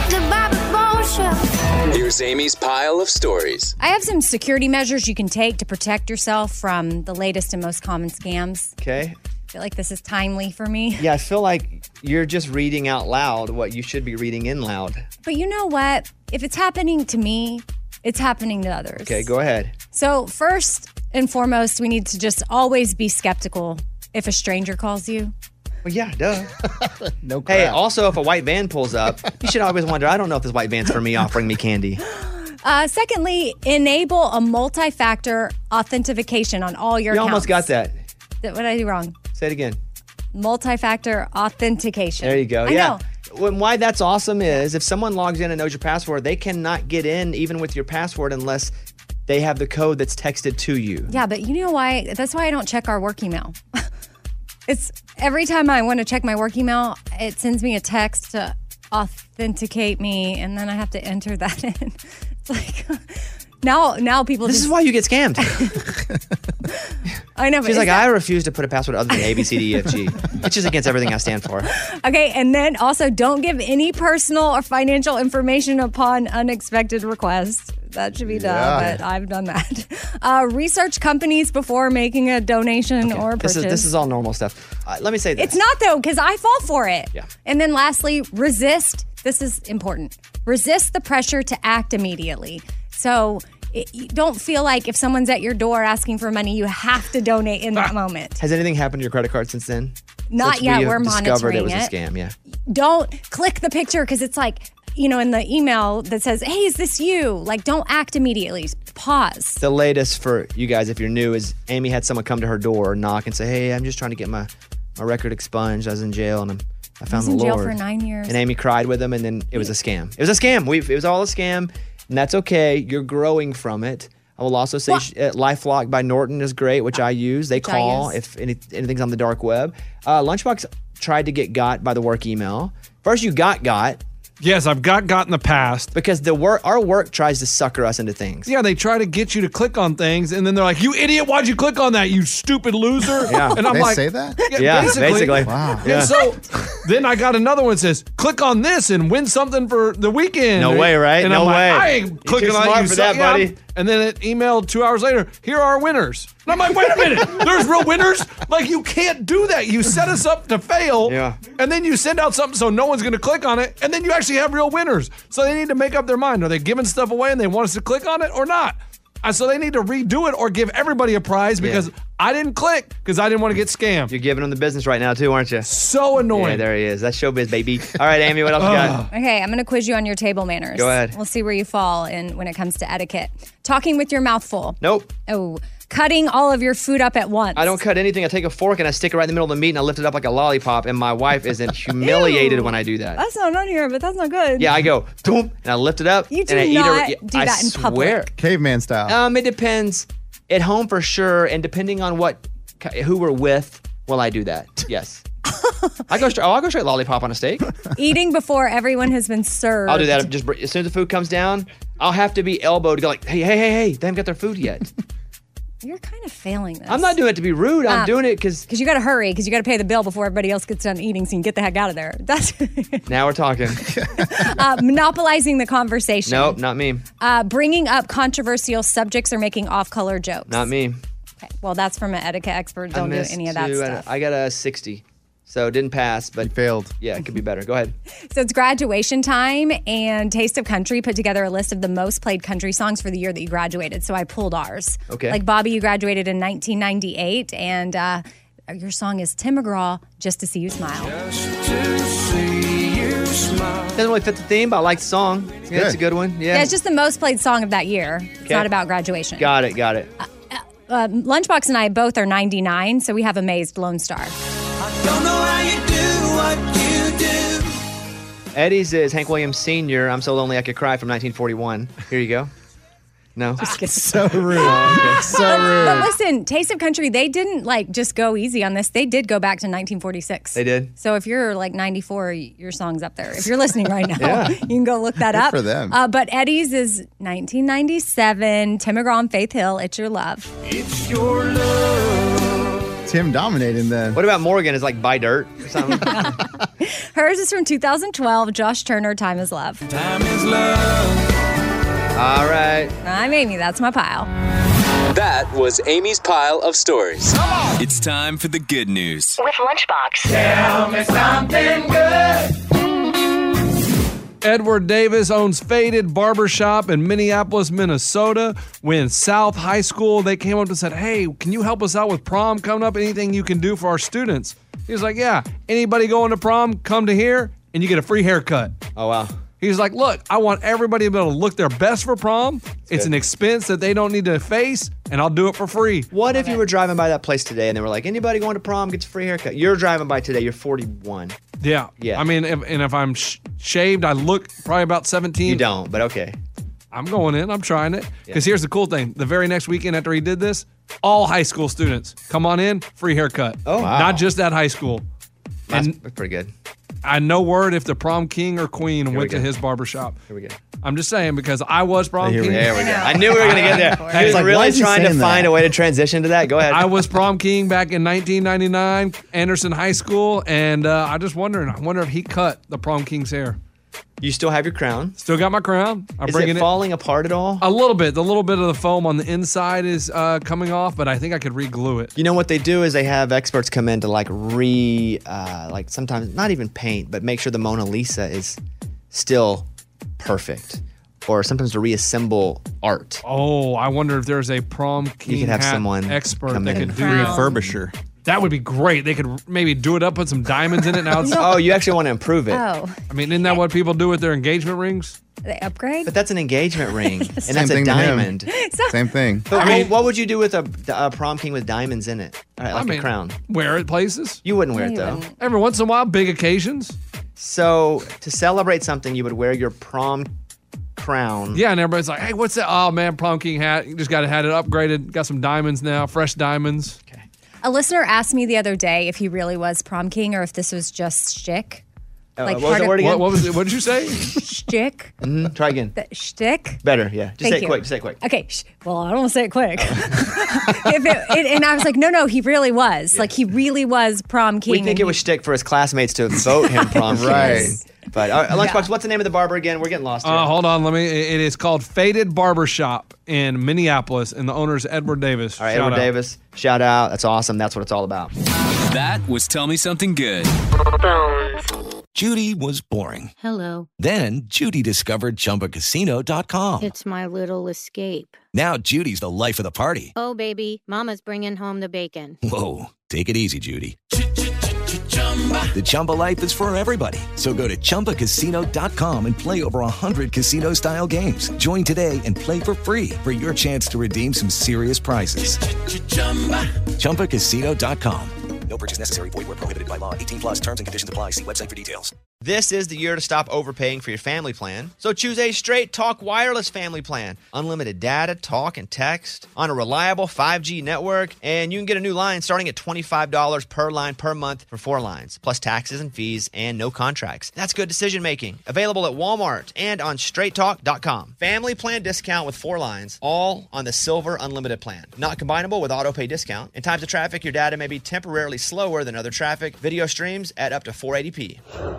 Here's Amy's pile of stories. I have some security measures you can take to protect yourself from the latest and most common scams. Okay. I feel like this is timely for me. Yeah, I feel like you're just reading out loud what you should be reading in loud. But you know what? If it's happening to me, it's happening to others. Okay, go ahead. So first and foremost, we need to just always be skeptical if a stranger calls you. Well, yeah, duh. No crap. Hey, also, if a white van pulls up, you should always wonder, I don't know if this white van's for me offering me candy. Secondly, enable a multi-factor authentication on all your You accounts. almost got that. What did I do wrong? Say it again. Multi-factor authentication. There you go. I Yeah. know. Why that's awesome is if someone logs in and knows your password, they cannot get in even with your password unless they have the code that's texted to you. Yeah, but you know why? That's why I don't check our work email. It's every time I want to check my work email, it sends me a text to authenticate me, and then I have to enter that in. It's like now people. This is why you get scammed. I know. But She's is like, that- I refuse to put a password other than A, B, C, D, E, F, G. It's just against everything I stand for. Okay, and then also don't give any personal or financial information upon unexpected requests. That should be done, Yeah. but I've done that. Research companies before making a donation or purchase. This is all normal stuff. Let me say this. It's not though, because I fall for it. Yeah. And then lastly, resist. This is important. Resist the pressure to act immediately. So you don't feel like if someone's at your door asking for money, you have to donate in that moment. Has anything happened to your credit card since then? Not Since yet. we We're discovered monitoring it was it. a scam. Yeah. Don't click the picture because it's like, in the email that says, hey, is this you? Like, don't act immediately. Pause. The latest for you guys, if you're new, is Amy had someone come to her door, knock, and say, "Hey, I'm just trying to get my record expunged. I was in jail, and I found was the in jail Lord." for 9 years. And Amy cried with him, and then it was a scam. It was a scam. It was all a scam, and that's okay. You're growing from it. I will also say LifeLock by Norton is great, which I use. They call if anything's on the dark web. Lunchbox tried to get got by the work email. First, you got. Yes, I've got in the past. Because our work tries to sucker us into things. Yeah, they try to get you to click on things, and then they're like, "You idiot! Why'd you click on that? You stupid loser!" Yeah. And I'm They like, say that? Yeah, basically. Wow. And so then I got another one that says, "Click on this and win something for the weekend." No way, right? And No I'm like, way. I ain't You're clicking too on smart you for that, buddy. And then it emailed 2 hours later, "Here are our winners." And I'm like, wait a minute, there's real winners? Like, you can't do that. You set us up to fail, and then you send out something so no one's going to click on it, and then you actually have real winners. So they need to make up their mind. Are they giving stuff away and they want us to click on it or not? So they need to redo it or give everybody a prize because I didn't click because I didn't want to get scammed. You're giving him the business right now, too, aren't you? So annoying. Yeah, there he is. That's showbiz, baby. All right, Amy, what else you got? Okay, I'm going to quiz you on your table manners. Go ahead. We'll see where you fall when it comes to etiquette. Talking with your mouth full. Nope. Oh, cutting all of your food up at once. I don't cut anything. I take a fork and I stick it right in the middle of the meat and I lift it up like a lollipop, and my wife isn't humiliated when I do that. That's not on here, but that's not good. Yeah, I go, boom, and I lift it up. You do and I not eat it. do that in public. Caveman style. It depends. At home for sure, and depending on who we're with, will I do that? Yes. I go straight lollipop on a steak. Eating before everyone has been served. I'll do that. Just as soon as the food comes down, I'll have to be elbowed to go like, hey, they haven't got their food yet. You're kind of failing this. I'm not doing it to be rude. I'm doing it because you got to hurry because you got to pay the bill before everybody else gets done eating, so you can get the heck out of there. That's now we're talking. Monopolizing the conversation. Nope, not me. Bringing up controversial subjects or making off-color jokes. Not me. Okay. Well, that's from an etiquette expert. Don't do any of that stuff. I got a 60. So it didn't pass, but you failed. Yeah, it could be better. Go ahead. So it's graduation time, and Taste of Country put together a list of the most played country songs for the year that you graduated. So I pulled ours. Okay. Like Bobby, you graduated in 1998, and your song is Tim McGraw, Just to See You Smile. Doesn't really fit the theme, but I like the song. It's a good one. Yeah. It's just the most played song of that year. It's not about graduation. Got it. Lunchbox and I both are 99, so we have Amazed Lone Star. Don't know how you do what you do. Eddie's is Hank Williams Sr., I'm So Lonely I Could Cry from 1941. Here you go. No? So rude. So rude. But listen, Taste of Country, they didn't just go easy on this. They did go back to 1946. They did? So if you're 94, your song's up there. If you're listening right now, Yeah. you can go look that Good up. for them. But Eddie's is 1997, Tim McGraw and Faith Hill, It's Your Love. It's your love. Tim dominating then. What about Morgan? Is Buy Dirt or something? Hers is from 2012, Josh Turner, Time is Love. Time is love. All right. I'm Amy, that's my pile. That was Amy's pile of stories. It's time for the good news. With Lunchbox. Tell me something good. Edward Davis owns Faded Barbershop in Minneapolis, Minnesota. When South High School, they came up and said, hey, can you help us out with prom coming up? Anything you can do for our students? He was like, yeah, anybody going to prom, come to here, and you get a free haircut. Oh, wow. He's like, look, I want everybody to be able to look their best for prom. It's an expense that they don't need to face, and I'll do it for free. What if you were driving by that place today and they were like, anybody going to prom gets a free haircut? You're driving by today. You're 41. Yeah. Yeah. I mean, if I'm shaved, I look probably about 17. You don't, but okay. I'm going in. I'm trying it. Because here's the cool thing. The very next weekend after he did this, all high school students, come on in, free haircut. Oh, wow. Not just at high school. That's pretty good. I know word if the prom king or queen Here went we to go. his barbershop. Here we go. I'm just saying because I was prom king. There we go. I knew we were going to get there. I was like, why really is he trying to saying find that? a way to transition to that. Go ahead. I was prom king back in 1999, Anderson High School, and I wonder if he cut the prom king's hair. You still have your crown. Still got my crown. I'm Is bringing it falling apart at all? A little bit. The little bit of the foam on the inside is coming off, but I think I could re-glue it. You know what they do is they have experts come in to sometimes not even paint, but make sure the Mona Lisa is still perfect. Or sometimes to reassemble art. Oh, I wonder if there's a prom king You could have hat someone expert come that in. could do that. Refurbisher. That would be great. They could maybe do it up, put some diamonds in it. Now it's. Oh, you actually want to improve it. Oh, I mean, isn't that what people do with their engagement rings? they upgrade? But that's an engagement ring, and Same that's a thing to him. diamond. Same thing. But what would you do with a prom king with diamonds in it? All right, like I mean, a crown. Wear it places. You wouldn't wear No, it you though. wouldn't. Every once in a while, big occasions. So to celebrate something, you would wear your prom crown. Yeah, and everybody's like, hey, what's that? Oh, man, prom king hat. You just had it upgraded. Got some diamonds now, fresh diamonds. Okay. A listener asked me the other day if he really was prom king or if this was just shtick. What was the word again? What was it? What did you say? Shtick. Try again. The shtick. Better, yeah. Just Thank say it you. quick. Just say it quick. Okay. Well, I don't want to say it quick. And I was like, no, he really was. Like, he really was prom king. We think it was shtick for his classmates to vote him prom king. Right. But Lunchbox, what's the name of the barber again? We're getting lost here. Hold on. It is called Faded Barbershop in Minneapolis, and the owner is Edward Davis. All right, Shout Edward out. Davis. Shout out. That's awesome. That's what it's all about. That was Tell Me Something Good. Bones. Judy was boring. Hello. Then Judy discovered ChumbaCasino.com. It's my little escape. Now Judy's the life of the party. Oh, baby, mama's bringing home the bacon. Whoa, take it easy, Judy. The Chumba life is for everybody. So go to ChumbaCasino.com and play over 100 casino-style games. Join today and play for free for your chance to redeem some serious prizes. ChumbaCasino.com. No purchase necessary. Void where prohibited by law. 18 plus terms and conditions apply. See website for details. This is the year to stop overpaying for your family plan. So choose a Straight Talk Wireless family plan. Unlimited data, talk, and text on a reliable 5G network. And you can get a new line starting at $25 per line per month for 4 lines, plus taxes and fees and no contracts. That's good decision making. Available at Walmart and on straighttalk.com. Family plan discount with 4 lines, all on the Silver Unlimited plan. Not combinable with auto pay discount. In times of traffic, your data may be temporarily slower than other traffic. Video streams at up to 480p.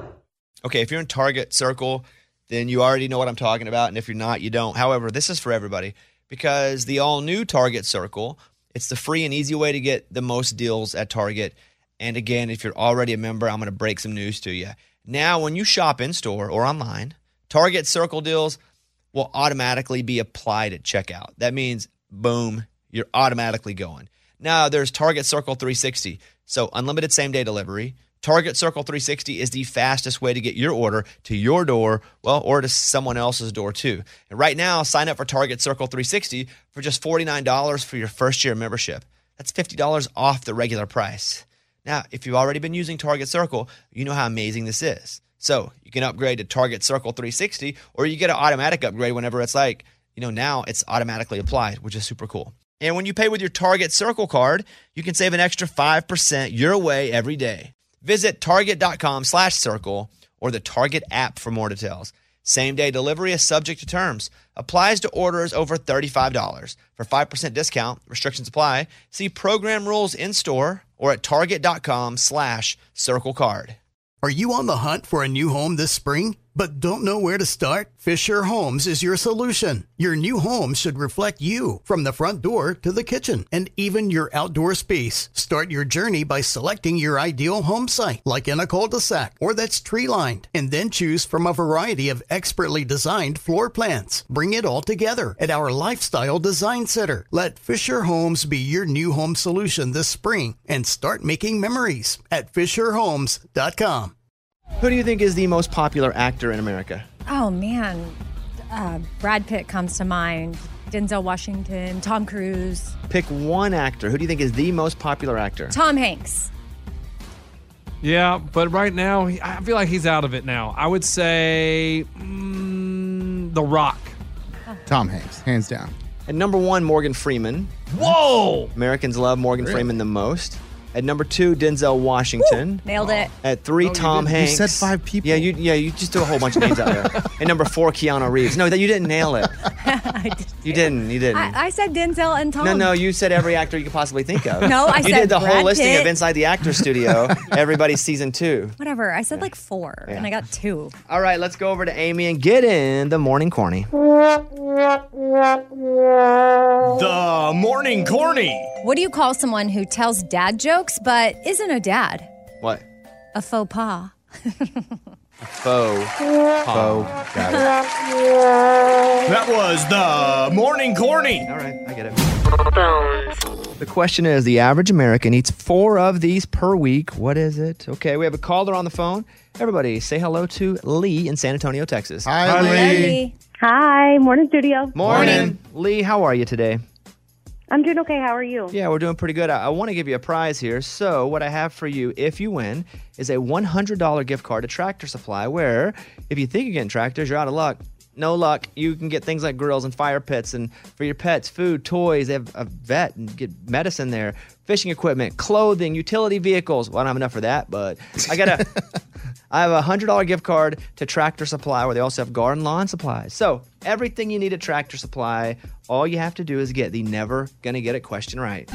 Okay, if you're in Target Circle, then you already know what I'm talking about, and if you're not, you don't. However, this is for everybody because the all-new Target Circle, it's the free and easy way to get the most deals at Target. And again, if you're already a member, I'm going to break some news to you. Now, when you shop in-store or online, Target Circle deals will automatically be applied at checkout. That means, boom, you're automatically going. Now, there's Target Circle 360, so unlimited same-day delivery. Target Circle 360 is the fastest way to get your order to your door, well, or to someone else's door too. And right now, sign up for Target Circle 360 for just $49 for your first year membership. That's $50 off the regular price. Now, if you've already been using Target Circle, you know how amazing this is. So you can upgrade to Target Circle 360, or you get an automatic upgrade whenever it's like, now it's automatically applied, which is super cool. And when you pay with your Target Circle card, you can save an extra 5% your way every day. Visit target.com/circle or the Target app for more details. Same-day delivery is subject to terms. Applies to orders over $35. For 5% discount, restrictions apply. See program rules in-store or at target.com/circle card. Are you on the hunt for a new home this spring, but don't know where to start? Fisher Homes is your solution. Your new home should reflect you, from the front door to the kitchen, and even your outdoor space. Start your journey by selecting your ideal home site, like in a cul-de-sac or that's tree-lined, and then choose from a variety of expertly designed floor plans. Bring it all together at our Lifestyle Design Center. Let Fisher Homes be your new home solution this spring and start making memories at FisherHomes.com. Who do you think is the most popular actor in America? Oh, man. Brad Pitt comes to mind. Denzel Washington, Tom Cruise. Pick one actor. Who do you think is the most popular actor? Tom Hanks. Yeah, but right now, I feel like he's out of it now. I would say The Rock. Tom Hanks, hands down. At number 1, Morgan Freeman. Whoa! Americans love Morgan Freeman the most. At number 2, Denzel Washington. Nailed it. At 3, Tom Hanks. You said 5 people. Yeah, you just threw a whole bunch of names out there. At number 4, Keanu Reeves. No, you didn't nail it. You didn't. I said Denzel and Tom. No, you said every actor you could possibly think of. No, I you said did the Brad whole listing Pitt. of Inside the Actors Studio, Everybody's Season 2. Whatever. I said like 4, and I got 2. All right, let's go over to Amy and get in the Morning Corny. The Morning Corny. What do you call someone who tells dad jokes but isn't a dad? What? A faux pas. Faux. Got it. That was the Morning Corny. All right, I get it. The question is, the average American eats 4 of these per week. What is it? Okay, we have a caller on the phone. Everybody, say hello to Lee in San Antonio, Texas. Hi, Lee. Hi, morning studio. Morning. Lee, how are you today? I'm doing okay. How are you? Yeah, we're doing pretty good. I want to give you a prize here. So what I have for you, if you win, is a $100 gift card to Tractor Supply, where if you think you're getting tractors, you're out of luck. No luck. You can get things like grills and fire pits, and for your pets, food, toys. They have a vet and get medicine there, fishing equipment, clothing, utility vehicles. Well, I don't have enough for that, but I have a $100 gift card to Tractor Supply, where they also have garden lawn supplies. So everything you need at Tractor Supply, all you have to do is get the Never Gonna Get It question right.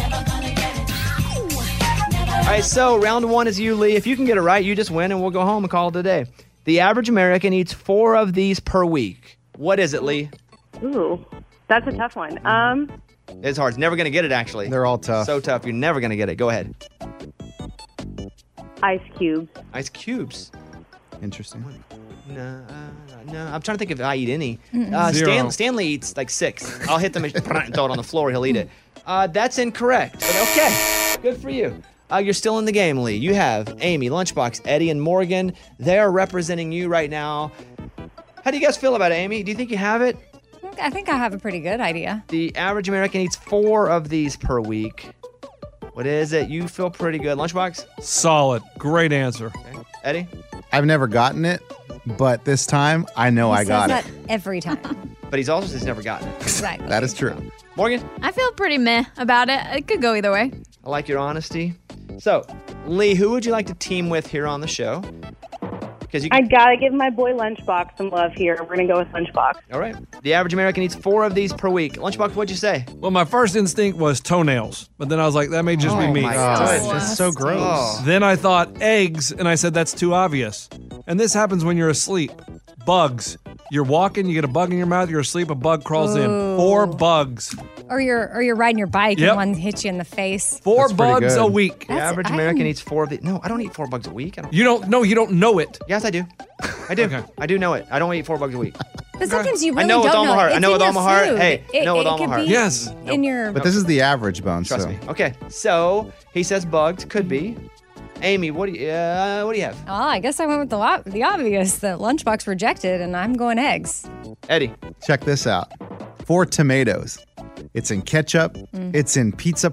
All right, so round 1 is you, Lee. If you can get it right, you just win, and we'll go home and call it a day. The average American eats 4 of these per week. What is it, Lee? Ooh, that's a tough one. It's hard. It's never going to get it, actually. They're all tough. So tough. You're never going to get it. Go ahead. Ice cubes. Ice cubes. Interesting. No, I'm trying to think if I eat any. Zero. Stanley eats like 6. I'll hit them and throw it on the floor. He'll eat it. That's incorrect. But okay, good for you. You're still in the game, Lee. You have Amy, Lunchbox, Eddie, and Morgan. They are representing you right now. How do you guys feel about it, Amy? Do you think you have it? I think I have a pretty good idea. The average American eats 4 of these per week. What is it? You feel pretty good. Lunchbox? Solid. Great answer. Okay. Eddie? I've never gotten it, but this time I know I got says it. that every time. But he's also just never gotten it. Exactly. That is true. Morgan? I feel pretty meh about it. It could go either way. I like your honesty. So, Lee, who would you like to team with here on the show? Because I gotta give my boy Lunchbox some love here. We're gonna go with Lunchbox. All right. The average American eats 4 of these per week. Lunchbox, what'd you say? Well, my first instinct was toenails, but then I was like, that may just be me. my God. That's so gross. Oh. Then I thought eggs, and I said that's too obvious. And this happens when you're asleep. Bugs. You're walking, you get a bug in your mouth, you're asleep, a bug crawls in. 4 bugs. Or you're riding your bike Yep. and one hits you in the face. 4 That's pretty bugs good. a week. The average American eats 4 of these. No, I don't eat 4 bugs a week. You don't know it. Yes, I do. I do. Okay. I do know it. I don't eat 4 bugs a week. But sometimes you really I know with don't all my know. heart. I It's know in with all your my heart. food. Hey, I know with all could my heart. be Yes. In your. But this is the average, Bones. Trust so. me. Okay, so he says bugs. Could be. Amy, what do you have? Oh, I guess I went with the obvious. The Lunchbox rejected, and I'm going eggs. Eddie. Check this out. 4 tomatoes. It's in ketchup. It's in pizza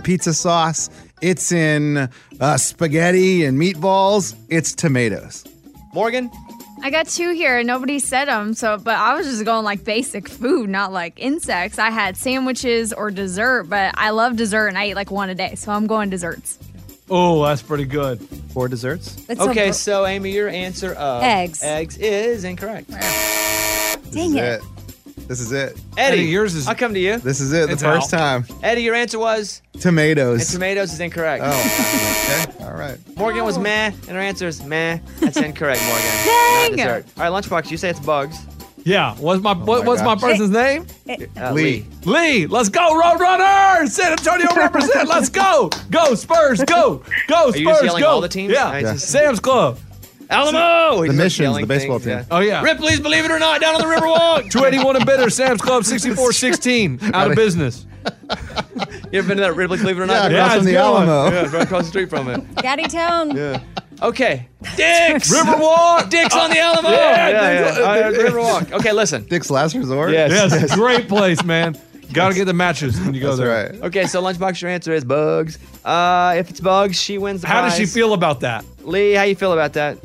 sauce. It's in spaghetti and meatballs. It's tomatoes. Morgan? I got 2 here and nobody said them, but I was just going like basic food, not like insects. I had sandwiches or dessert, but I love dessert and I eat like 1 a day, so I'm going desserts. Oh, that's pretty good. 4 desserts. It's Okay, so Amy, your answer of Eggs. Eggs is incorrect. Dang it. This is it. Eddie, yours is. I'll come to you. This is it. The It's first out. time. Eddie, your answer was? Tomatoes. And tomatoes is incorrect. Oh, okay. All right. Morgan was meh, and her answer is meh. That's incorrect, Morgan. Dang. Not dessert. All right, Lunchbox, you say it's bugs. Yeah. What's my gosh. person's name? Lee. Lee. Let's go, Roadrunners! San Antonio represent. Let's go. Go Spurs. Go. Go Spurs. Are you just yelling go. all the teams? Yeah. I just- Sam's Club. Alamo! He's The just Missions, yelling the baseball things, team. Oh yeah. Ripley's Believe It or Not down on the Riverwalk. 281 and bitter. Sam's Club 6416. Out of business. You ever been to that Ripley's Believe It or Not? Yeah, across from the Alamo. Yeah, it's right across the street from it. Gaddy Town. Yeah. Okay. Dick's! Riverwalk. Dick's on the Alamo! Yeah, All right, Riverwalk. Okay, listen. Dick's Last Resort. Yes. Great place, man. Got to get the matches when you go That's there. right. Okay, so Lunchbox, your answer is bugs. If it's bugs, she wins the How prize. does she feel about that? Lee, how you feel about that?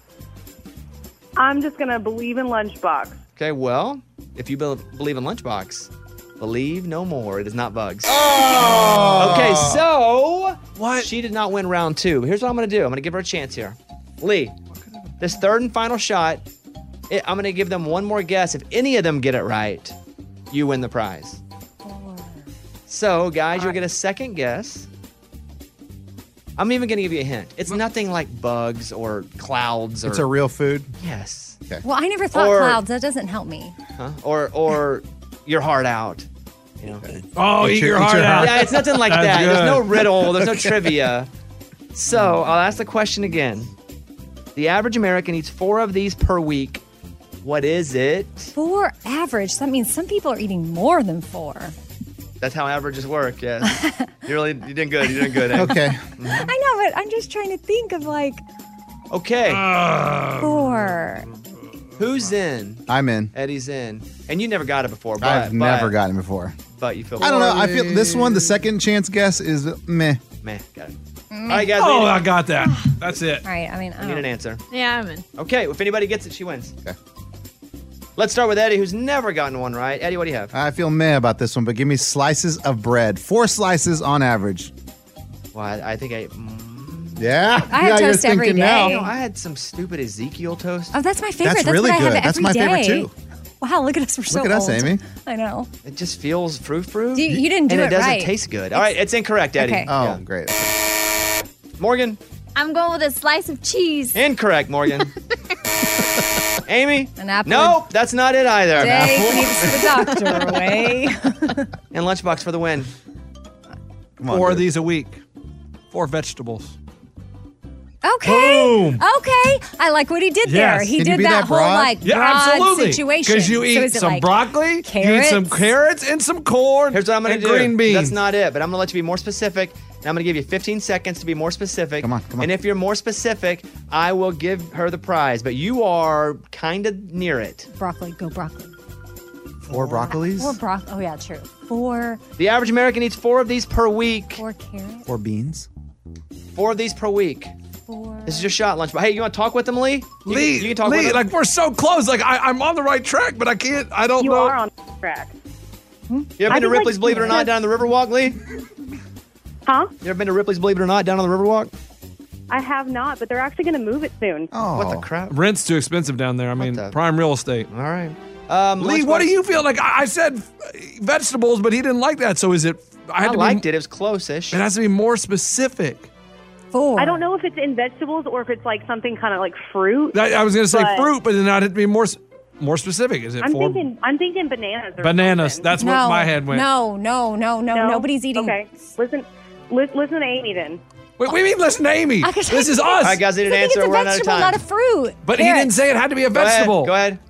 I'm just gonna believe in Lunchbox. Okay, well, if you believe in Lunchbox, believe no more. It is not bugs. Oh! Okay, so What? she did not win round 2. Here's what I'm going to do. I'm going to give her a chance here. Lee, this third and final shot, I'm going to give them one more guess. If any of them get it right, you win the prize. So, guys, you'll get a second guess. I'm even going to give you a hint. It's nothing like bugs or clouds. Or, It's a real food. Yes. Okay. Well, I never thought Or- clouds. That doesn't help me. Huh? Or your heart out. You know. Oh, Eat eat your- your eat heart your out. heart. Yeah, it's nothing like That's that. There's no good. riddle. There's no trivia. So I'll ask the question again. The average American eats 4 of these per week. What is it? 4 average. That means some people are eating more than 4. That's how averages work. Yes. You did good. You did good. Amy. Okay. I know, but I'm just trying to think of like Okay. 4. Who's in? I'm in. Eddie's in. And you never got it before. But, I've never gotten it before. But you feel. I don't know. I feel this one, the second chance guess, is meh. Meh. Got it. All right, guys. Oh, we I got that. That's it. All right. I mean, need an answer. Yeah, I'm in. Okay. If anybody gets it, she wins. Okay. Let's start with Eddie, who's never gotten one right. Eddie, what do you have? I feel meh about this one, but give me slices of bread. 4 slices on average. Well, I think Yeah. I have yeah, toast you're every thinking day. now. You know, I had some stupid Ezekiel toast. Oh, that's my favorite. That's That's really what I have good. That's every my favorite day. too. Wow, look at us. We're so Look at us, old. Amy. I know. It just feels frou-frou. You didn't do and it it doesn't right. taste good. All right, it's incorrect, Eddie. Okay. Oh, Yeah. great. Morgan? I'm going with a slice of cheese. Incorrect, Morgan. Amy? An apple. Nope, that's not it either. Jake, we need to see the doctor away. And Lunchbox for the win. Come on, 4 of dude. these a week. 4 vegetables. Okay. Boom. Okay. I like what he did there. Yes. He Can you did be that that whole broad? like Yeah, broad absolutely. situation. Because you So eat is it some like broccoli, you eat carrots? some carrots and some corn. Here's what I'm going and to do. green beans. That's not it, but I'm going to let you be more specific. And I'm going to give you 15 seconds to be more specific. Come on. And if you're more specific, I will give her the prize. But you are kind of near it. Broccoli. Go broccoli. 4 broccolis? 4 broccoli. Oh, yeah, true. 4. The average American eats 4 of these per week. 4 carrots. 4 beans? 4 of these per week. 4. This is your shot, Lunchbox. Hey, you want to talk with them, Lee? Lee, you can talk with Lee, them. like we're so close. Like I'm on the right track, but I can't. I don't know. You are on track. You ever been to Ripley's Believe It or Not down on the Riverwalk, Lee? Huh? You ever been to Ripley's Believe It or Not down on the Riverwalk? I have not, but they're actually going to move it soon. Oh. What the crap? Rent's too expensive down there. I mean, prime real estate. All right. Lee, what do you feel like? I said vegetables, but he didn't like that. So is it? I liked it. It was close-ish. It has to be more specific. 4. I don't know if it's in vegetables or if it's like something kind of like fruit. I was going to say but fruit, but then I'd have to be more specific. Is it I'm 4 thinking bananas. Or bananas? something. That's what my head went. No. Nobody's eating. Okay, listen to Amy then. Wait, what do you mean listen to Amy? This is us. All right, guys, need an answer. It's a We're running out of vegetable, time. not a fruit. But he didn't say it had to be a Go ahead. vegetable. Go ahead.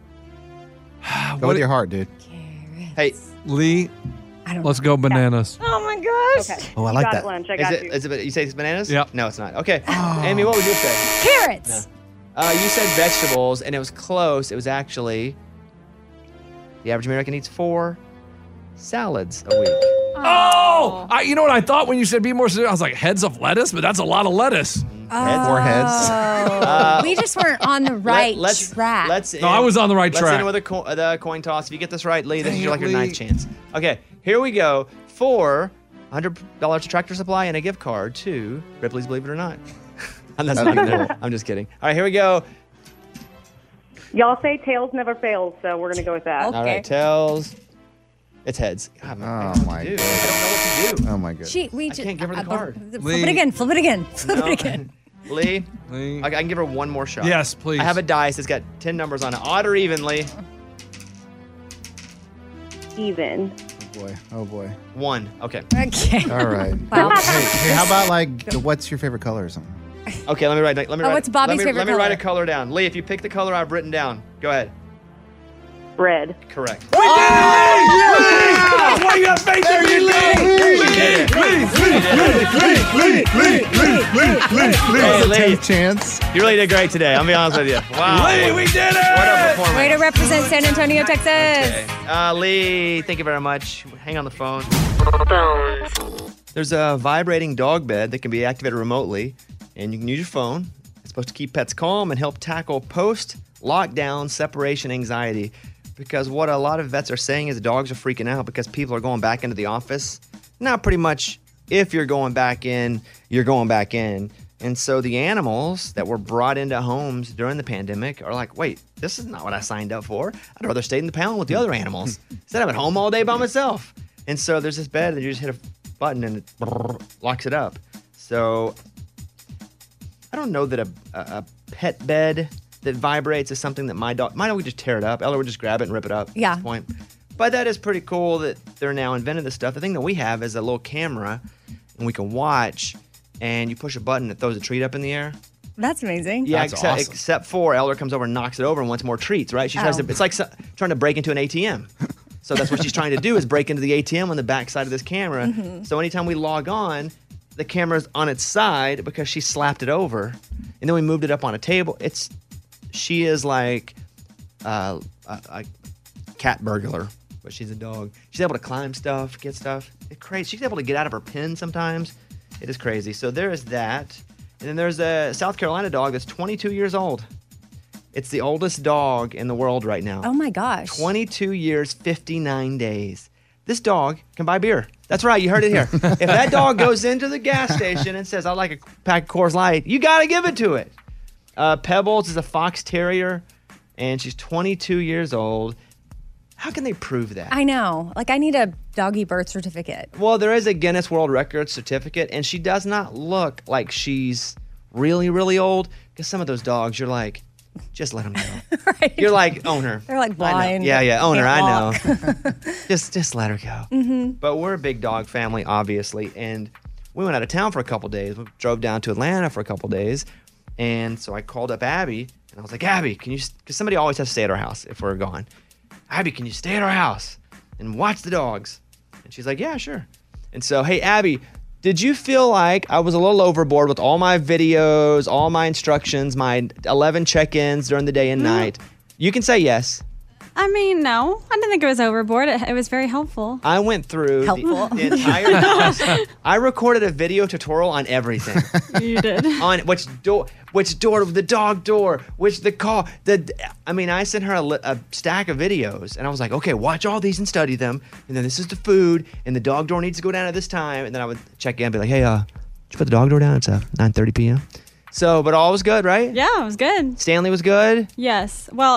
Go with your heart, dude. Hey, Lee, let's go bananas. Oh my gosh. Okay. Oh, I You like got that. it, Lunch. I Is got it, you. is it? You say it's bananas? Yeah. No, it's not. Okay. Amy, what would you say? Carrots. You said vegetables, and it was close. It was actually the average American eats 4 salads a week. Oh, you know what I thought when you said be more specific? I was like heads of lettuce, but that's a lot of lettuce. Four heads. We just weren't on the right track. No, I was on the right Let's track. end with the coin toss. If you get this right, Lee, this is Dang like it, your Lee. 9th chance. Okay, here we go. For $100 to Tractor Supply and a gift card to Ripley's Believe It or Not. That's not even I'm just kidding. All right, here we go. Y'all say tails never fails, so we're going to go with that. All right, tails. It's heads. God, Oh, my dude, God. I don't know what to do. Oh, my God. We I can't give her the card. Flip Lee. it again. Flip it again. Flip No. it again. Lee, Lee. I can give her one more shot. Yes, please. I have a dice. It's got 10 numbers on it. Odd or even, Lee? Even. Oh, boy. Oh, boy. 1. Okay. Okay. All right. Wow. Hey, how about like, what's your favorite color or something? Okay, let me write. what's Bobby's favorite Let me write color? a color down. Lee, if you pick the color I've written down, go ahead. Red. Correct. We did it, Lee! That's why you have faith in me, Hey, Lee, chance. you really did great today. I'll be honest with you. Wow. Lee, we did it! What a performance. Way to represent San Antonio, Texas. Okay. Lee, thank you very much. Hang on the phone. There's a vibrating dog bed that can be activated remotely, and you can use your phone. It's supposed to keep pets calm and help tackle post-lockdown separation anxiety. Because what a lot of vets are saying is dogs are freaking out because people are going back into the office. Now, pretty much, if you're going back in, you're going back in. And so the animals that were brought into homes during the pandemic are like, wait, this is not what I signed up for. I'd rather stay in the pound with the other animals instead of at home all day by myself. And so there's this bed that you just hit a button and it locks it up. So I don't know that a pet bed that vibrates is something that my dog would just tear it up. Ella would just grab it and rip it up at Yeah. this point. But that is pretty cool that they're now invented this stuff. The thing that we have is a little camera and we can watch, and you push a button that throws a treat up in the air. That's amazing. Yeah, That's except, awesome. except for Eller comes over and knocks it over and wants more treats, right? She tries to. It's like trying to break into an ATM. So that's what she's trying to do is break into the ATM on the back side of this camera. Mm-hmm. So anytime we log on, the camera's on its side because she slapped it over, and then we moved it up on a table. She is like a cat burglar, but she's a dog. She's able to climb stuff, get stuff. It's crazy. She's able to get out of her pen sometimes. It is crazy. So there is that. And then there's a South Carolina dog that's 22 years old. It's the oldest dog in the world right now. Oh my gosh. 22 years, 59 days. This dog can buy beer. That's right, you heard it here. If that dog goes into the gas station and says, I'd like a pack of Coors Light, you got to give it to it. Pebbles is a fox terrier, and she's 22 years old. How can they prove that? I know. Like, I need a doggy birth certificate. Well, there is a Guinness World Records certificate, and she does not look like she's really, really old. Because some of those dogs, you're like, just let them go. Right. You're like, own her. They're like I know. blind. Yeah, own her. can't I walk. know. just let her go. Mm-hmm. But we're a big dog family, obviously, and we went out of town for a couple days. We drove down to Atlanta for a couple days, And so I called up Abby, and I was like, Abby, can you, because somebody always has to stay at our house if we're gone. Abby, can you stay at our house and watch the dogs? And she's like, yeah, sure. And so, hey, Abby, did you feel like I was a little overboard with all my videos, all my instructions, my 11 check-ins during the day and night? You can say yes. I mean, no. I didn't think it was overboard. It was very helpful. I went through the entire house. I recorded a video tutorial on everything. You did. On which door, the dog door, the car. I sent her a stack of videos, and I was like, okay, watch all these and study them. And then this is the food, and the dog door needs to go down at this time. And then I would check in and be like, hey, did you put the dog door down? It's 9:30 p.m. So, but all was good, right? Yeah, it was good. Stanley was good? Yes. Well,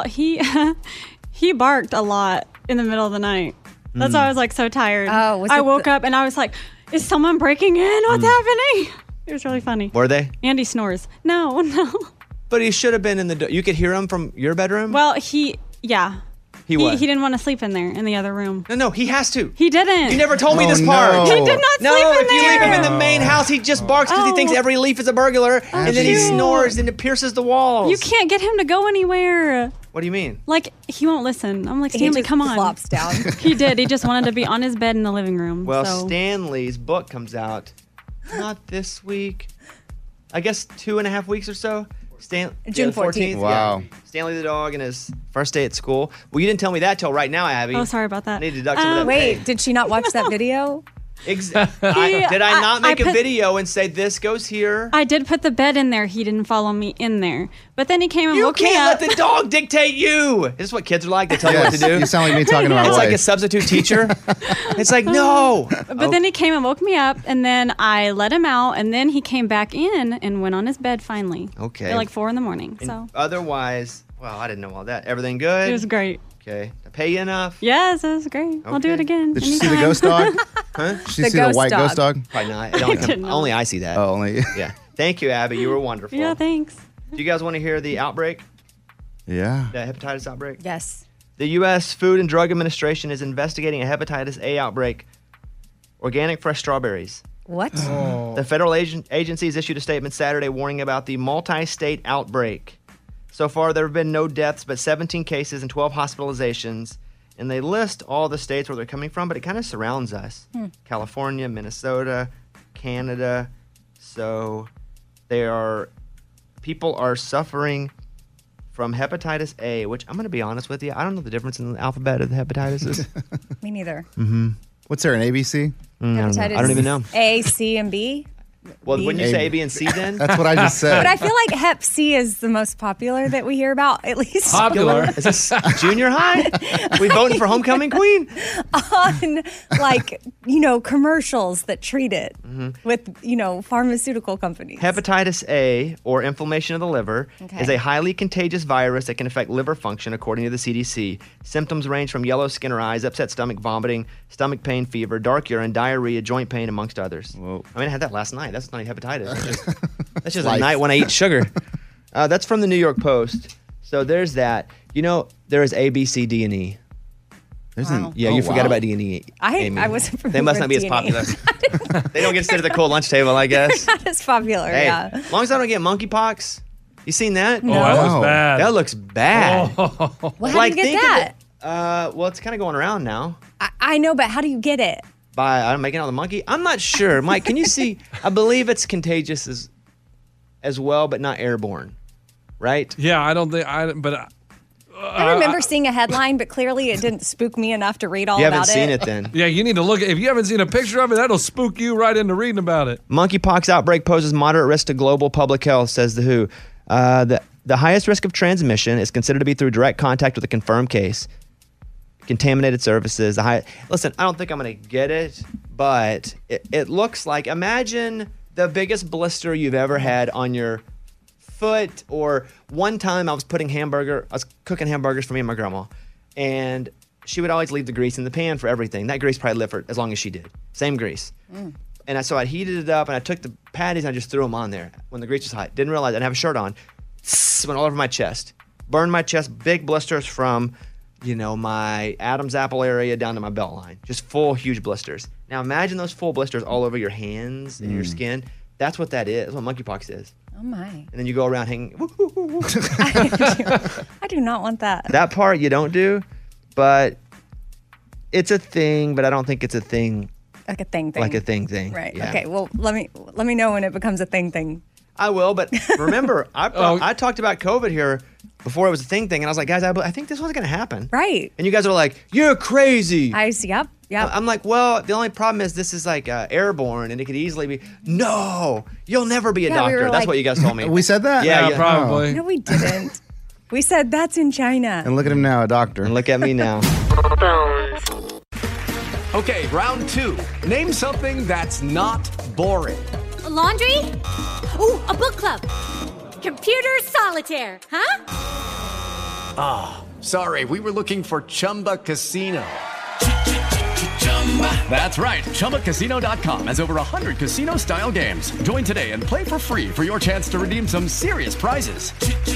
he barked a lot in the middle of the night. That's why I was like so tired. Oh, I woke up and I was like, is someone breaking in? What's happening? It was really funny. Were they? Andy snores. No. But he should have been in you could hear him from your bedroom? Well, He didn't want to sleep in there in the other room. No, he has to. He didn't. You never told me this part. He did not sleep in there. If you leave him in the main house, he just barks because he thinks every leaf is a burglar, and then he snores and it pierces the walls. You can't get him to go anywhere. What do you mean? Like, he won't listen. I'm like, He Stanley, just come on. flops down. He did. He just wanted to be on his bed in the living room. Well, so. Stanley's book comes out not this week. I guess 2.5 weeks or so. June the 14th. Wow. Yeah. Stanley the dog and his first day at school. Well, you didn't tell me that till right now, Abby. Oh, sorry about that. I need to deduct some of that Wait, pay. did she not watch that video? Did I not make a video and say this goes here? I did put the bed in there. He didn't follow me in there. But then he came and You woke me can't up. let the dog dictate you. This is what kids are like. They tell you what to do. You sound like me talking to my It's wife. like a substitute teacher. It's like, no. But then he came and woke me up, and then I let him out, and then he came back in and went on his bed finally. Okay. At like 4 a.m. And So otherwise, well, I didn't know all that. Everything good? it was great. Okay. I pay you enough? Yes, it was great. I'll do it again. Did you see the anytime. ghost dog? Huh? Did you see the white ghost dog? Probably not. did not. Only I see that. Oh, only. Yeah. Thank you, Abby. You were wonderful. Yeah, thanks. Do you guys want to hear the outbreak? Yeah. The hepatitis outbreak? Yes. The U.S. Food and Drug Administration is investigating a hepatitis A outbreak. Organic fresh strawberries. What? The federal agencies issued a statement Saturday warning about the multi-state outbreak. So far, there have been no deaths, but 17 cases and 12 hospitalizations. And they list all the states where they're coming from, but it kind of surrounds us. California, Minnesota, Canada. So people are suffering from hepatitis A, which I'm going to be honest with you, I don't know the difference in the alphabet of the hepatitis. Me neither. Mm-hmm. What's there, an ABC? I don't even know. A, C, and B. Well, wouldn't you say A, B, and C then? That's what I just said. But I feel like Hep C is the most popular that we hear about, at least. Popular? Is this junior high? We voting for homecoming queen? On, commercials that treat it with, pharmaceutical companies. Hepatitis A, or inflammation of the liver, is a highly contagious virus that can affect liver function, according to the CDC. Symptoms range from yellow skin or eyes, upset stomach, vomiting, stomach pain, fever, dark urine, diarrhea, joint pain, amongst others. Whoa. I mean, I had that last night. That's not hepatitis. That's just a night when I eat sugar. That's from the New York Post. So there's that. There is A, B, C, D, and E. You forgot about D and E. I wasn't familiar They must not be with as D&E. popular. They don't get to sit at the cool lunch table, I guess. Not as popular, Hey, yeah. as long as I don't get monkeypox. You seen that? No. Oh, that looks bad. That looks bad. Well, how do you get that? Well, it's kind of going around now. I know, but how do you get it? By I'm making out the monkey. I'm not sure, Mike. Can you see? I believe it's contagious as well, but not airborne, right? Yeah, I don't think I remember seeing a headline, but clearly it didn't spook me enough to read all You about haven't seen it then. Yeah, you need to look. If you haven't seen a picture of it, that'll spook you right into reading about it. Monkeypox outbreak poses moderate risk to global public health, says the WHO. The highest risk of transmission is considered to be through direct contact with a confirmed case. Contaminated surfaces. Listen, I don't think I'm going to get it, but it looks like, imagine the biggest blister you've ever had on your foot. Or one time I was cooking hamburgers for me and my grandma, and she would always leave the grease in the pan for everything. That grease probably lived for as long as she did. Same grease. And so I heated it up, and I took the patties and I just threw them on there when the grease was hot. Didn't realize I didn't have a shirt on. Went all over my chest. Burned my chest. Big blisters from my Adam's apple area down to my belt line. Just full, huge blisters. Now imagine those full blisters all over your hands and your skin. That's what that is. That's what monkeypox is. Oh, my. And then you go around hanging. I do not want that. That part you don't do, but it's a thing, but I don't think it's a thing. Like a thing. Like a thing. Right. Yeah. Okay. Well, let me know when it becomes a thing. I will, but remember, I talked about COVID here before it was a thing, and I was like, guys, I think this was going to happen. Right. And you guys are like, you're crazy. Yep. I'm like, well, the only problem is this is like airborne, and it could easily be. No, you'll never be a doctor. That's like, what you guys told me. We said that? Yeah, probably. No, we didn't. We said that's in China. And look at him now, a doctor. And look at me now. Okay, round 2. Name something that's not boring. A laundry? Ooh, a book club. Computer solitaire, huh? Ah, sorry, we were looking for Chumba Casino. That's right, ChumbaCasino.com has over 100 casino-style games. Join today and play for free for your chance to redeem some serious prizes.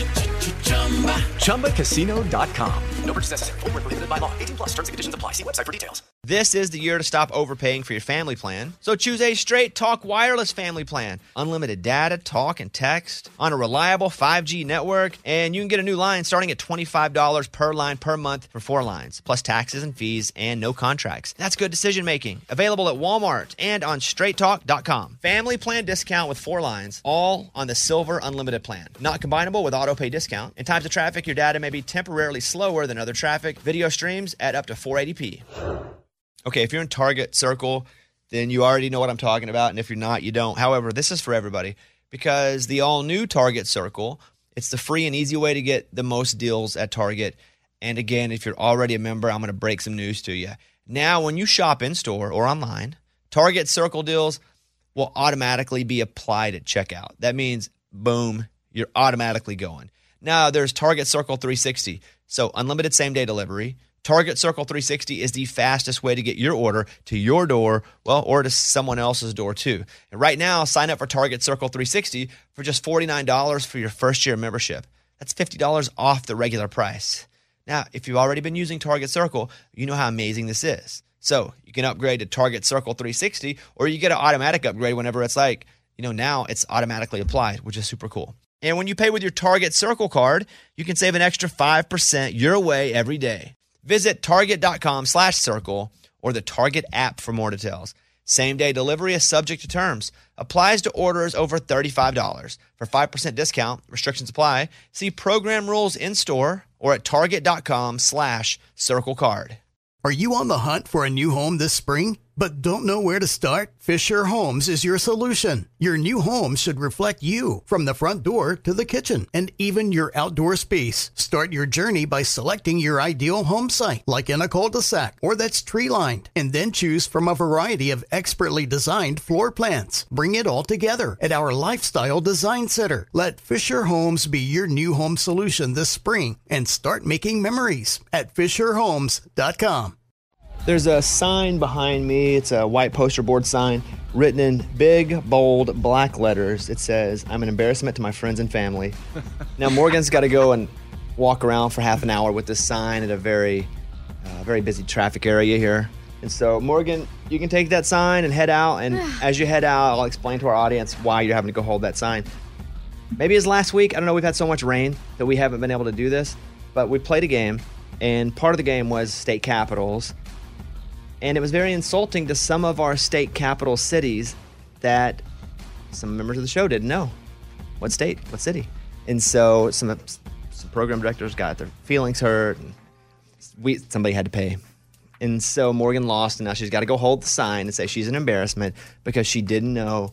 ChumbaCasino.com. No purchase necessary. Void where prohibited by law. 18+ terms and conditions apply. See website for details. This is the year to stop overpaying for your family plan. So choose a Straight Talk Wireless family plan. Unlimited data, talk, and text on a reliable 5G network. And you can get a new line starting at $25 per line per month for 4 lines, plus taxes and fees and no contracts. That's good decision making. Available at Walmart and on straighttalk.com. Family plan discount with 4 lines, all on the Silver Unlimited plan. Not combinable with auto pay discount. In times of traffic, your data may be temporarily slower than other traffic. Video streams at up to 480p. Okay, if you're in Target Circle, then you already know what I'm talking about. And if you're not, you don't. However, this is for everybody because the all-new Target Circle, it's the free and easy way to get the most deals at Target. And again, if you're already a member, I'm going to break some news to you. Now, when you shop in-store or online, Target Circle deals will automatically be applied at checkout. That means, boom, you're automatically going. Now, there's Target Circle 360, so unlimited same-day delivery. Target Circle 360 is the fastest way to get your order to your door, well, or to someone else's door too. And right now, sign up for Target Circle 360 for just $49 for your first year membership. That's $50 off the regular price. Now, if you've already been using Target Circle, you know how amazing this is. So you can upgrade to Target Circle 360, or you get an automatic upgrade whenever it's like, now it's automatically applied, which is super cool. And when you pay with your Target Circle card, you can save an extra 5% your way every day. Visit target.com/circle or the Target app for more details. Same-day delivery is subject to terms. Applies to orders over $35. For 5% discount, restrictions apply. See program rules in-store or at target.com/circle card. Are you on the hunt for a new home this spring, but don't know where to start? Fisher Homes is your solution. Your new home should reflect you, from the front door to the kitchen, and even your outdoor space. Start your journey by selecting your ideal home site, like in a cul-de-sac or that's tree-lined, and then choose from a variety of expertly designed floor plans. Bring it all together at our Lifestyle Design Center. Let Fisher Homes be your new home solution this spring and start making memories at FisherHomes.com. There's a sign behind me. It's a white poster board sign written in big, bold, black letters. It says, "I'm an embarrassment to my friends and family." Now, Morgan's got to go and walk around for half an hour with this sign at a very busy traffic area here. And so, Morgan, you can take that sign and head out. And as you head out, I'll explain to our audience why you're having to go hold that sign. Maybe it's last week. I don't know. We've had so much rain that we haven't been able to do this. But we played a game, and part of the game was state capitals. And it was very insulting to some of our state capital cities that some members of the show didn't know. What state? What city? And so some program directors got their feelings hurt. And somebody had to pay. And so Morgan lost, and now she's got to go hold the sign and say she's an embarrassment because she didn't know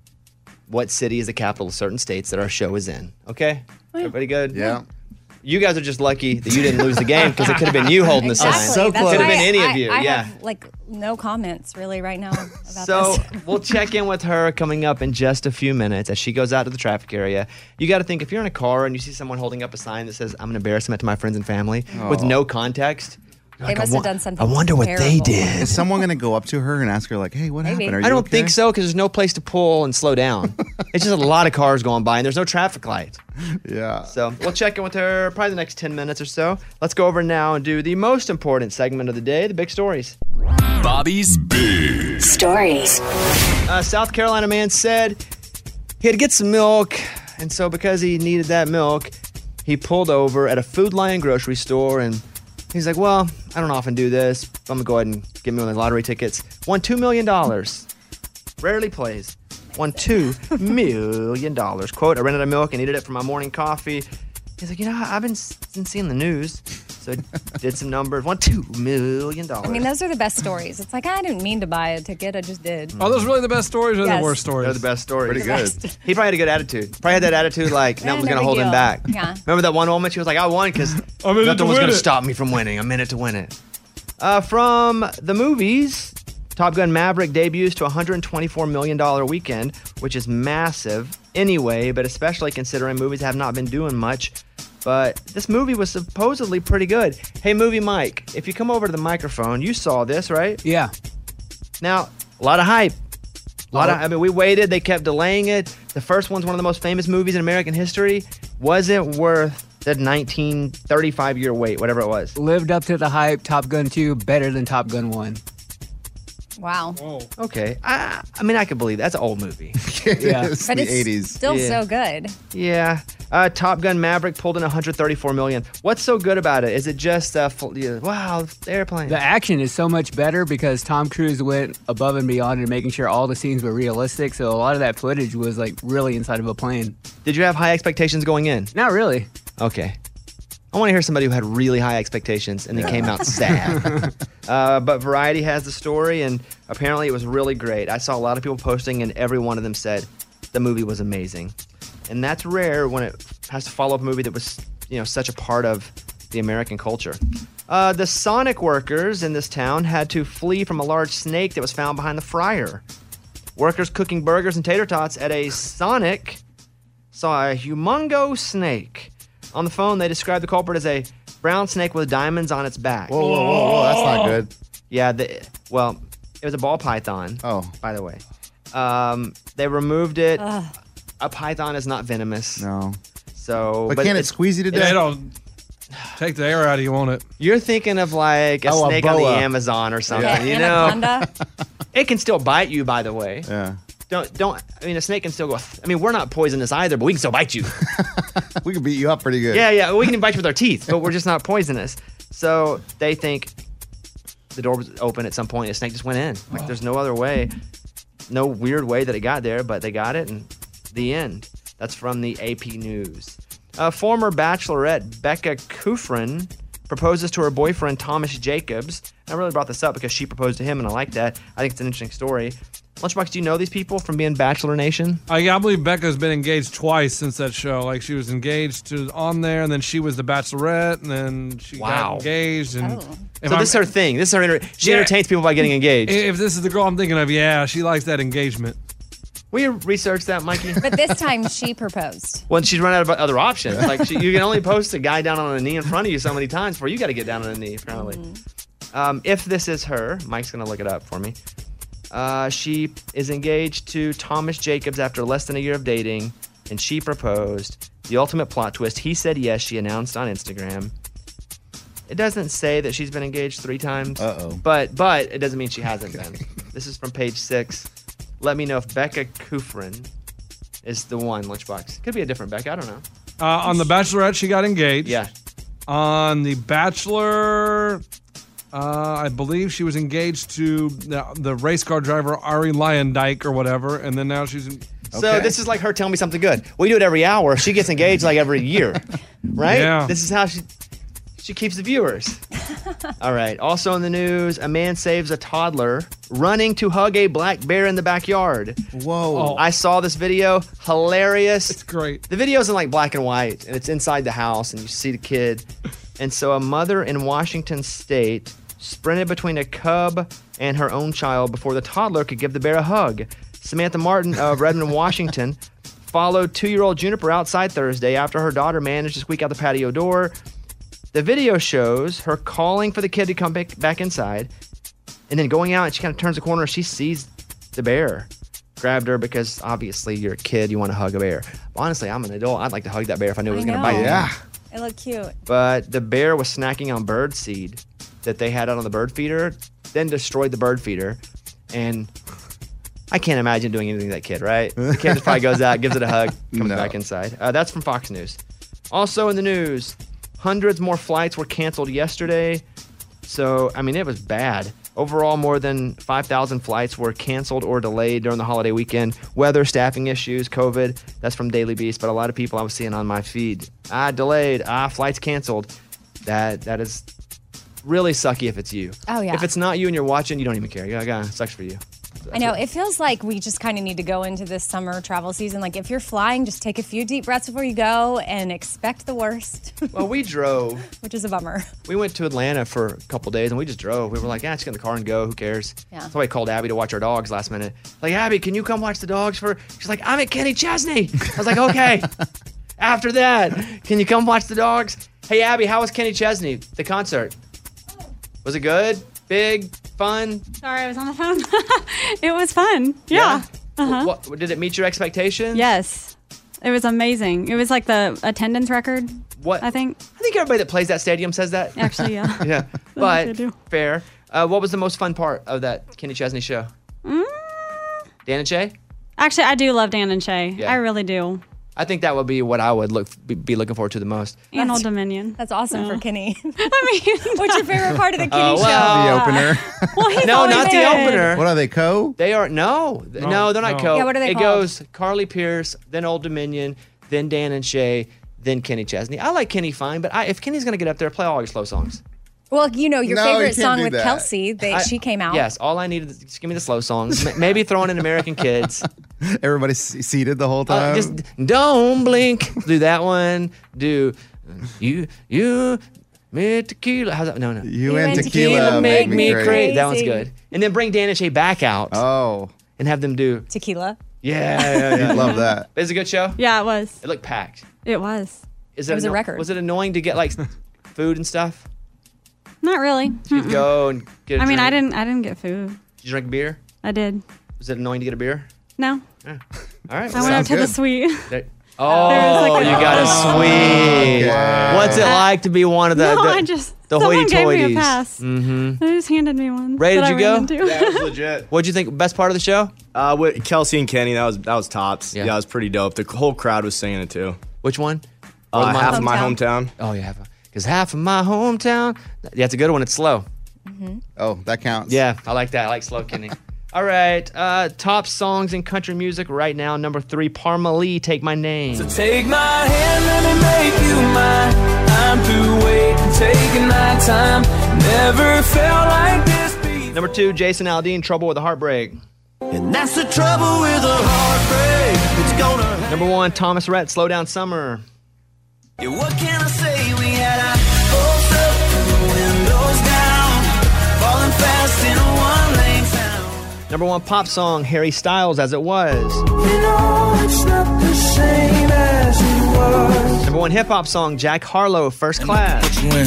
what city is the capital of certain states that our show is in. Okay? Everybody good? Yeah. You guys are just lucky that you didn't lose the game because it could have been you holding the sign. So close. Could have been any of you. I yeah. have no comments really right now about so this. We'll check in with her coming up in just a few minutes as she goes out to the traffic area. You got to think, if you're in a car and you see someone holding up a sign that says, "I'm an embarrassment to my friends and family," with no context. They must have done something. I wonder what they did. Is someone going to go up to her and ask her, like, "Hey, what happened? Are you I don't okay?" think so because there's no place to pull and slow down. It's just a lot of cars going by and there's no traffic lights. Yeah. So we'll check in with her probably the next 10 minutes or so. Let's go over now and do the most important segment of the day, the big stories. Bobby's Big Stories. South Carolina man said he had to get some milk And so because he needed that milk, he pulled over at a Food Lion grocery store, and he's like, well, I don't often do this. I'm going to go ahead and get me one of the lottery tickets. Won $2 million. Rarely plays. Won $2 million. Quote, I rented a milk and needed it for my morning coffee. He's like, I've been seeing the news. So did some numbers. Won $2 million. I mean, those are the best stories. It's like, I didn't mean to buy a ticket. I just did. Are those really the best stories or Yes. the worst stories? They're the best stories. Pretty good. He probably had a good attitude. Probably had that attitude like nothing was no going to big hold him deal. back. Yeah. Remember that one woman? She was like, I won because I'm in it to nothing was win going to it. stop me from winning. I'm in it to win it. From the movies, Top Gun Maverick debuts to a $124 million weekend, which is massive anyway, but especially considering movies have not been doing much. But this movie was supposedly pretty good. Hey, Movie Mike, if you come over to the microphone, you saw this, right? Yeah. Now, a lot of hype. We waited. They kept delaying it. The first one's one of the most famous movies in American history. Was it worth the 1935-year wait, whatever it was? Lived up to the hype. Top Gun 2 better than Top Gun 1. Wow. Okay. I mean, I could believe that. That's an old movie. Yeah. It's But the it's 80s. still so good. Yeah. Top Gun Maverick pulled in $134 million. What's so good about it? Is it just, wow, the airplane? The action is so much better because Tom Cruise went above and beyond in making sure all the scenes were realistic. So a lot of that footage was like really inside of a plane. Did you have high expectations going in? Not really. Okay. I want to hear somebody who had really high expectations and then came out sad. But Variety has the story, and apparently it was really great. I saw a lot of people posting, and every one of them said the movie was amazing. And that's rare when it has to follow up a movie that was, such a part of the American culture. The Sonic workers in this town had to flee from a large snake that was found behind the fryer. Workers cooking burgers and tater tots at a Sonic saw a humongous snake. On the phone, they described the culprit as a brown snake with diamonds on its back. Whoa. That's not good. Yeah, it was a ball python. Oh. By the way. They removed it. A python is not venomous. No. So, But can it squeeze you to death? It'll take the air out of you, won't it? You're thinking of like a Oh, a snake on the boa. Amazon or something, Yeah. you know? Anaconda. It can still bite you, by the way. Yeah. A snake can still go, we're not poisonous either, but we can still bite you. We could beat you up pretty good. Yeah, we can bite you with our teeth, but we're just not poisonous. So they think the door was open at some point, and the snake just went in. Like, there's no other way, no weird way that it got there, but they got it, and the end. That's from the AP News. Former Bachelorette Becca Kufrin proposes to her boyfriend Thomas Jacobs. And I really brought this up because she proposed to him, and I like that. I think it's an interesting story. Lunchbox, do you know these people from being Bachelor Nation? I believe Becca's been engaged twice since that show. Like, she was engaged to on there, and then she was the Bachelorette, and then she got engaged. And So this is her thing. This is her. She entertains people by getting engaged. If this is the girl I'm thinking of, yeah, she likes that engagement. Will you research that, Mikey? But this time she proposed. Well, she's run out of other options. Like, you can only post a guy down on a knee in front of you so many times before you got to get down on a knee, apparently. If this is her, Mike's going to look it up for me. She is engaged to Thomas Jacobs after less than a year of dating, and she proposed. The ultimate plot twist, he said yes, she announced on Instagram. It doesn't say that she's been engaged 3 times. Uh-oh. But it doesn't mean she hasn't been. This is from page 6. Let me know if Becca Kufrin is the one, Lunchbox. Could be a different Becca, I don't know. On The Bachelorette, she got engaged. Yeah. On The Bachelor, I believe she was engaged to the race car driver Ari Lyondike or whatever, and then now she's... So this is like her telling me something good. We do it every hour. She gets engaged like every year, right? Yeah. This is how she keeps the viewers. All right. Also in the news, a man saves a toddler running to hug a black bear in the backyard. Whoa. I saw this video. Hilarious. It's great. The video's in like black and white, and it's inside the house, and you see the kid. And so a mother in Washington State sprinted between a cub and her own child before the toddler could give the bear a hug. Samantha Martin of Redmond, Washington, followed 2-year-old Juniper outside Thursday after her daughter managed to squeak out the patio door. The video shows her calling for the kid to come back inside, and then going out, and she kind of turns the corner, and she sees the bear. Grabbed her because obviously you're a kid, you want to hug a bear. Honestly, I'm an adult. I'd like to hug that bear if I knew it was going to bite me. Yeah. It looked cute. But the bear was snacking on bird seed that they had out on the bird feeder, then destroyed the bird feeder. And I can't imagine doing anything to that kid, right? The kid just probably goes out, gives it a hug, comes back inside. That's from Fox News. Also in the news, hundreds more flights were canceled yesterday. So, I mean, it was bad. Overall, more than 5,000 flights were canceled or delayed during the holiday weekend. Weather, staffing issues, COVID. That's from Daily Beast. But a lot of people I was seeing on my feed, delayed, flights canceled. That is really sucky if it's you. Oh, yeah. If it's not you and you're watching, you don't even care. It sucks for you. I know. It feels like we just kind of need to go into this summer travel season. Like, if you're flying, just take a few deep breaths before you go and expect the worst. Well, we drove. Which is a bummer. We went to Atlanta for a couple days, and we just drove. We were like, just get in the car and go. Who cares? Yeah. That's why I called Abby to watch our dogs last minute. Like, Abby, can you come watch the dogs for... She's like, I'm at Kenny Chesney. I was like, okay. After that, can you come watch the dogs? Hey, Abby, how was Kenny Chesney, the concert? Was it good? Big? Fun? Sorry, I was on the phone. It was fun. Yeah. Uh-huh. Did it meet your expectations? Yes. It was amazing. It was like the attendance record. What? I think everybody that plays that stadium says that. Actually, yeah. Yeah. They But do. fair. What was the most fun part of that Kenny Chesney show? Dan and Shay? Actually, I do love Dan and Shay. Yeah. I really do. I think that would be what I would be looking forward to the most. And Old Dominion. That's awesome for Kenny. I mean, what's your favorite part of the Kenny Oh, show? well. The opener. Well, he's No, always not the good. opener. What are they, co? They are no, they're not co. Yeah, what are they It called? goes Carly Pierce, then Old Dominion, then Dan and Shay, then Kenny Chesney. I like Kenny fine, but if Kenny's gonna get up there, play all your slow songs. Well, you know, your No, you favorite can't song do with that. Kelsey, she came out. Yes, all I needed is just give me the slow songs. Maybe throwing in American Kids. Everybody's seated the whole time. Just don't blink. Do that one. Do me tequila. How's that? No. You and tequila make me crazy. crazy. That one's good. And then bring Dan and Shay back out. Oh. And have them do. Tequila. Yeah. You'd love that. Is it a good show? Yeah, it was. It looked packed. It was. It was a record. Was it annoying to get like food and stuff? Not really. You could go and get. I mean, I drink? didn't get food. Did you drink beer? I did. Was it annoying to get a beer? No. Yeah. All right. I went up to the suite. Oh, There was like you a- got a suite. Okay. What's it like to be one of the No, the, I just the someone gave me a hoity-toities? pass. Mm-hmm. They just handed me one. Ray, that did I you go? ran into. Yeah, it was legit. What'd you think? Best part of the show? With Kelsey and Kenny, that was tops. Yeah. Yeah, it was pretty dope. The whole crowd was singing it too. Which one? Half of my hometown. Oh yeah, because half of my hometown. Yeah, it's a good one. It's slow. Oh, that counts. Yeah, I like that. I like slow Kenny. All right, top songs in country music right now. Number 3, Parma Lee, Take My Name. So take my hand, let me make you mine. I'm through waiting, taking my time. Never felt like this before. Number 2, Jason Aldean, Trouble with a Heartbreak. And that's the trouble with a heartbreak. It's gonna Number 1, Thomas Rhett, Slow Down Summer. Yeah, what can I say? We had our hopes up and the windows down, falling fast in a one-lane town. Number 1, pop song, Harry Styles, As It Was. You know it's not the same as it was. Number 1, hip hop song, Jack Harlow, First Class.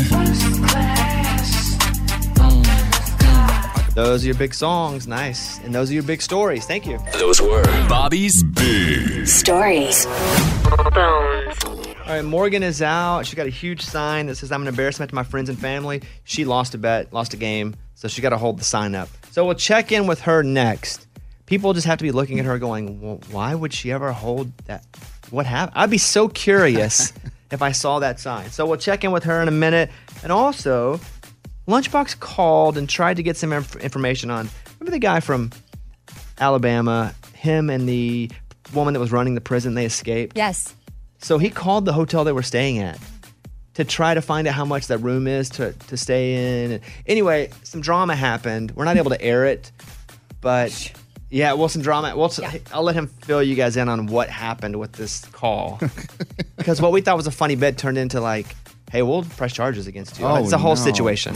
Those are your big songs. Nice. And those are your big stories. Thank you. Those were Bobby's Big Stories. All right, Morgan is out. She got a huge sign that says, I'm an embarrassment to my friends and family. She lost a bet, lost a game, so she got to hold the sign up. So we'll check in with her next. People just have to be looking at her going, well, why would she ever hold that? What happened? I'd be so curious if I saw that sign. So we'll check in with her in a minute. And also, Lunchbox called and tried to get some information on, remember the guy from Alabama, him and the woman that was running the prison, they escaped? Yes. So he called the hotel they were staying at to try to find out how much that room is to stay in. Anyway, some drama happened. We're not able to air it, but yeah, well, some drama. Well, I'll let him fill you guys in on what happened with this call. Because what we thought was a funny bit turned into like, hey, we'll press charges against you. Oh, It's a whole no. situation.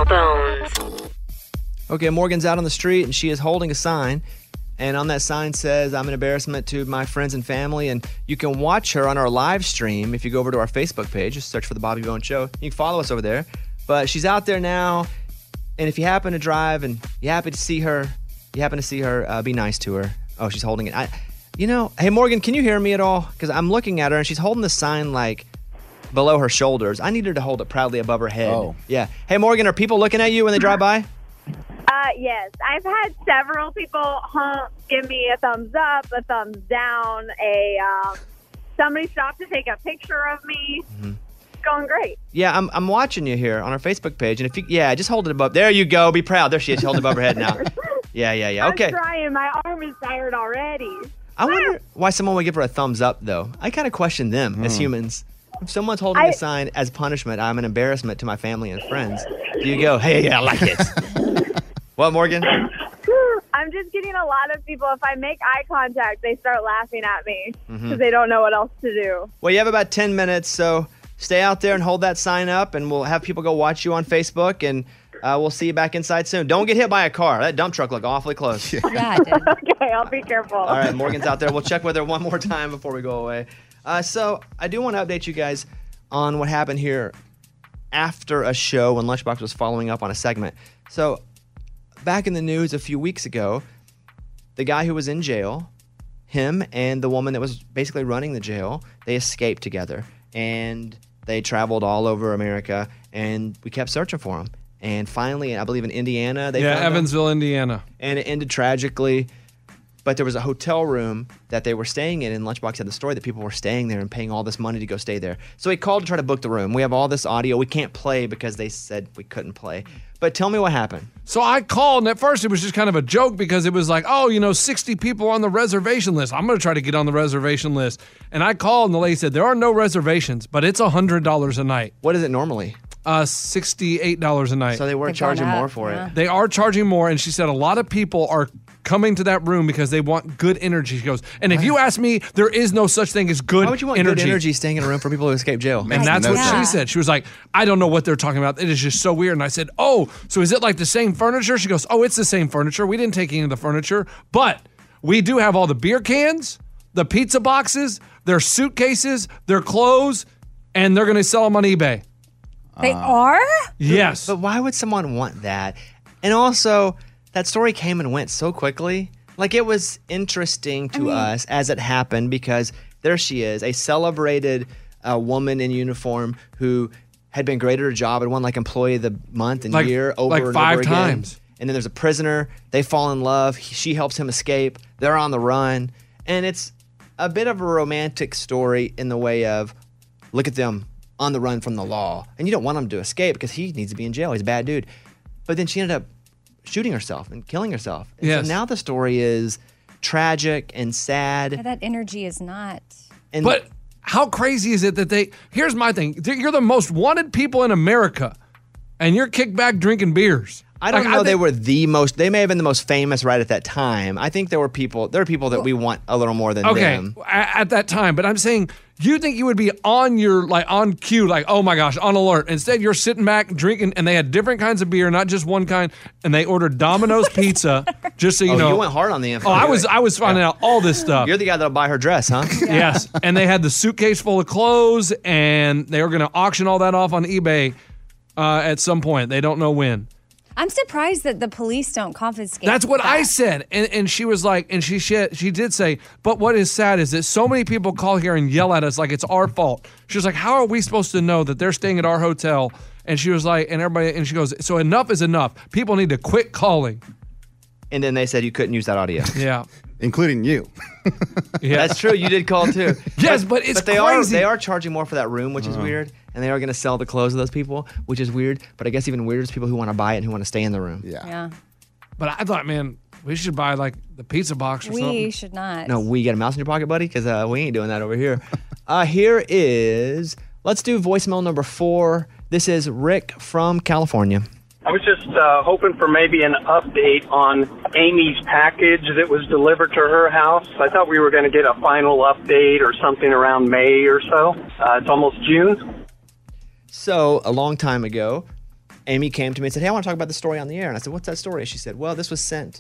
Okay, Morgan's out on the street and she is holding a sign. And on that sign says, I'm an embarrassment to my friends and family. And you can watch her on our live stream if you go over to our Facebook page. Just search for The Bobby Bones Show. You can follow us over there. But she's out there now. And if you happen to drive and you happen to see her, be nice to her. Oh, she's holding it. Hey, Morgan, can you hear me at all? Because I'm looking at her and she's holding the sign like below her shoulders. I need her to hold it proudly above her head. Oh. Yeah. Hey, Morgan, are people looking at you when they drive by? Yes. I've had several people give me a thumbs up, a thumbs down, somebody stopped to take a picture of me. Mm-hmm. It's going great. Yeah, I'm watching you here on our Facebook page, and if you, just hold it above. There you go. Be proud. There she is. She holds it above her head now. Yeah. Okay. I'm trying. My arm is tired already. I wonder why someone would give her a thumbs up, though. I kind of question them as humans. If someone's holding a sign as punishment, I'm an embarrassment to my family and friends. Do you go, hey, I like it? What, Morgan? I'm just getting a lot of people, if I make eye contact, they start laughing at me because Mhm. they don't know what else to do. Well, you have about 10 minutes, so stay out there and hold that sign up, and we'll have people go watch you on Facebook, and we'll see you back inside soon. Don't get hit by a car. That dump truck looked awfully close. Yeah, I did. Okay, I'll be careful. All right, Morgan's out there. We'll check with her one more time before we go away. So I do want to update you guys on what happened here after a show when Lunchbox was following up on a segment. So back in the news a few weeks ago, the guy who was in jail, him and the woman that was basically running the jail, they escaped together. And they traveled all over America, and we kept searching for him. And finally, I believe in Indiana, they found him. Evansville, Indiana. And it ended tragically. But there was a hotel room that they were staying in, and Lunchbox had the story that people were staying there and paying all this money to go stay there. So he called to try to book the room. We have all this audio. We can't play because they said we couldn't play. But tell me what happened. So I called, and at first it was just kind of a joke because it was like, 60 people on the reservation list. I'm going to try to get on the reservation list. And I called, and the lady said, there are no reservations, but it's $100 a night. What is it normally? $68 a night. So they were charging more for it. They are charging more, and she said a lot of people are coming to that room because they want good energy. She goes, and if you ask me, there is no such thing as good energy. Why would you want good energy staying in a room for people who escape jail? And that's what she said. She was like, I don't know what they're talking about. It is just so weird. And I said, so is it like the same furniture? She goes, it's the same furniture. We didn't take any of the furniture, but we do have all the beer cans, the pizza boxes, their suitcases, their clothes, and they're going to sell them on eBay. They are? Yes. But why would someone want that? And also, that story came and went so quickly. Like, it was interesting to us as it happened because there she is, a celebrated woman in uniform who had been great at her job and won like Employee of the Month and year over and over again. 5 times. And then there's a prisoner. They fall in love. She helps him escape. They're on the run. And it's a bit of a romantic story in the way of, look at them on the run from the law. And you don't want him to escape because he needs to be in jail. He's a bad dude. But then she ended up shooting herself and killing herself. And Yes. so now the story is tragic and sad. Yeah, that energy is not. But how crazy is it that here's my thing. You're the most wanted people in America, and you're kicked back drinking beers. I don't know they were the most, they may have been the most famous right at that time. I think there are people that we want a little more than them. At that time. But I'm saying, you think you would be on on cue, like, oh my gosh, on alert. Instead, you're sitting back drinking, and they had different kinds of beer, not just one kind, and they ordered Domino's pizza, just so you know. You went hard on the info. I was finding out all this stuff. You're the guy that'll buy her dress, huh? Yes. And they had the suitcase full of clothes, and they were going to auction all that off on eBay at some point. They don't know when. I'm surprised that the police don't confiscate. That's what that. I said. And she was like, and she did say, but what is sad is that so many people call here and yell at us like it's our fault. She was like, how are we supposed to know that they're staying at our hotel? And she was like, and she goes, so enough is enough. People need to quit calling. And then they said you couldn't use that audio. Yeah. Including you. Yeah. That's true. You did call too. Yes, but it's they crazy. They are charging more for that room, which is weird. And they are going to sell the clothes of those people, which is weird. But I guess even weirder is people who want to buy it and who want to stay in the room. Yeah. But I thought, man, we should buy like the pizza box or something. We should not. No, we got a mouse in your pocket, buddy, because we ain't doing that over here. Here is, let's do voicemail number 4. This is Rick from California. I was just hoping for maybe an update on Amy's package that was delivered to her house. I thought we were going to get a final update or something around May or so. It's almost June. So a long time ago, Amy came to me and said, hey, I want to talk about the story on the air. And I said, what's that story? She said, well, this was sent.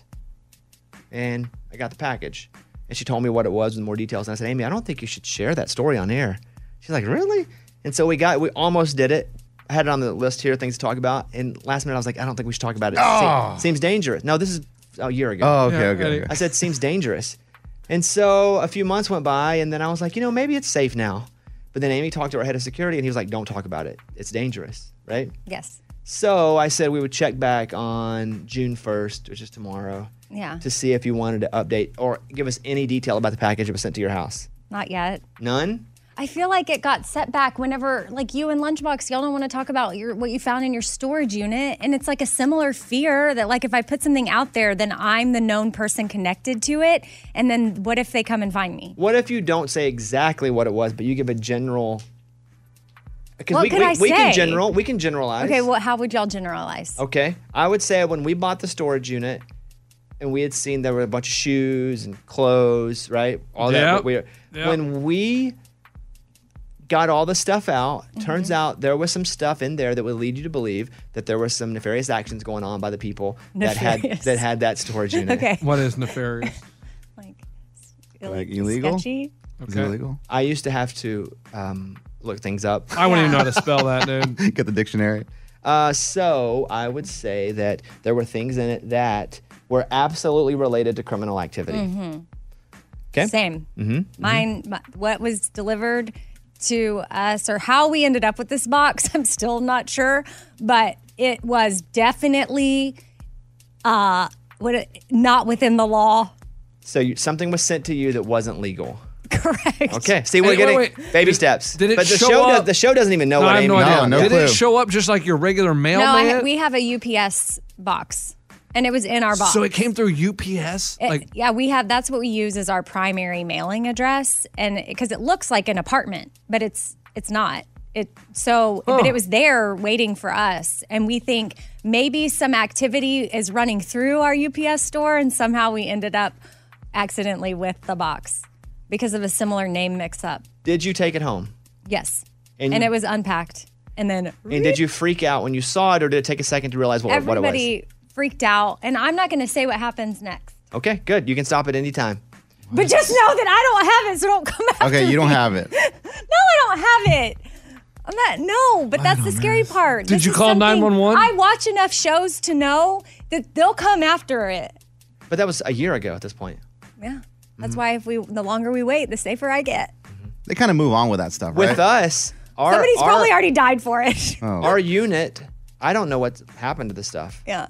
And I got the package. And she told me what it was with more details. And I said, Amy, I don't think you should share that story on air. She's like, really? And so we almost did it. I had it on the list here, things to talk about. And last minute, I was like, I don't think we should talk about it. Seems dangerous. No, this is a year ago. Oh, okay. I said, seems dangerous. And so a few months went by, and then I was like, maybe it's safe now. But then Amy talked to our head of security, and he was like, don't talk about it. It's dangerous, right? Yes. So I said we would check back on June 1st, which is tomorrow, Yeah. to see if you wanted to update or give us any detail about the package that was sent to your house. Not yet. None? I feel like it got set back whenever, like you and Lunchbox, y'all don't want to talk about what you found in your storage unit. And it's like a similar fear that, like, if I put something out there, then I'm the known person connected to it. And then what if they come and find me? What if you don't say exactly what it was, but you give a general... Because What could I we can say? we can generalize. Okay, well, how would y'all generalize? Okay. I would say when we bought the storage unit and we had seen there were a bunch of shoes and clothes, right? All that. Yep. When we got all the stuff out, Mm-hmm. turns out there was some stuff in there that would lead you to believe that there was some nefarious actions going on by the people that had that storage unit. Okay. What is nefarious? Like illegal? Sketchy? Is it illegal? I used to have to look things up. I wouldn't even know how to spell that, dude. Get the dictionary. So I would say that there were things in it that were absolutely related to criminal activity. Mm-hmm. Okay. Same. Mm-hmm. Mine, what was delivered to us or how we ended up with this box, I'm still not sure, but it was definitely not within the law. So something was sent to you that wasn't legal. Correct. Okay. See, we're getting baby steps. Did it but the show up? The show doesn't even know No, what I have Amy no idea. No Did clue. it show up just like your regular mailman? No, we have a UPS box, and it was in our box. So it came through UPS? Yeah, that's what we use as our primary mailing address, and because it looks like an apartment, but it's not. But it was there waiting for us, and we think maybe some activity is running through our UPS store, and somehow we ended up accidentally with the box because of a similar name mix-up. Did you take it home? Yes, And and you- it was unpacked, and then And did you freak out when you saw it, or did it take a second to realize what it was? everybody freaked out, and I'm not going to say what happens next. Okay, good. You can stop at any time. But just know that I don't have it, so don't come after Okay, you don't me. have it. No, I don't have it. I'm not. No, but that's the scary part. Did This you is call something- 911? I watch enough shows to know that they'll come after it. But that was a year ago at this point. Yeah, that's why the longer we wait, the safer I get. They kind of move on with that stuff, right? With us, Somebody's probably already died for it. Oh. Our unit, I don't know what happened to the stuff. Yeah.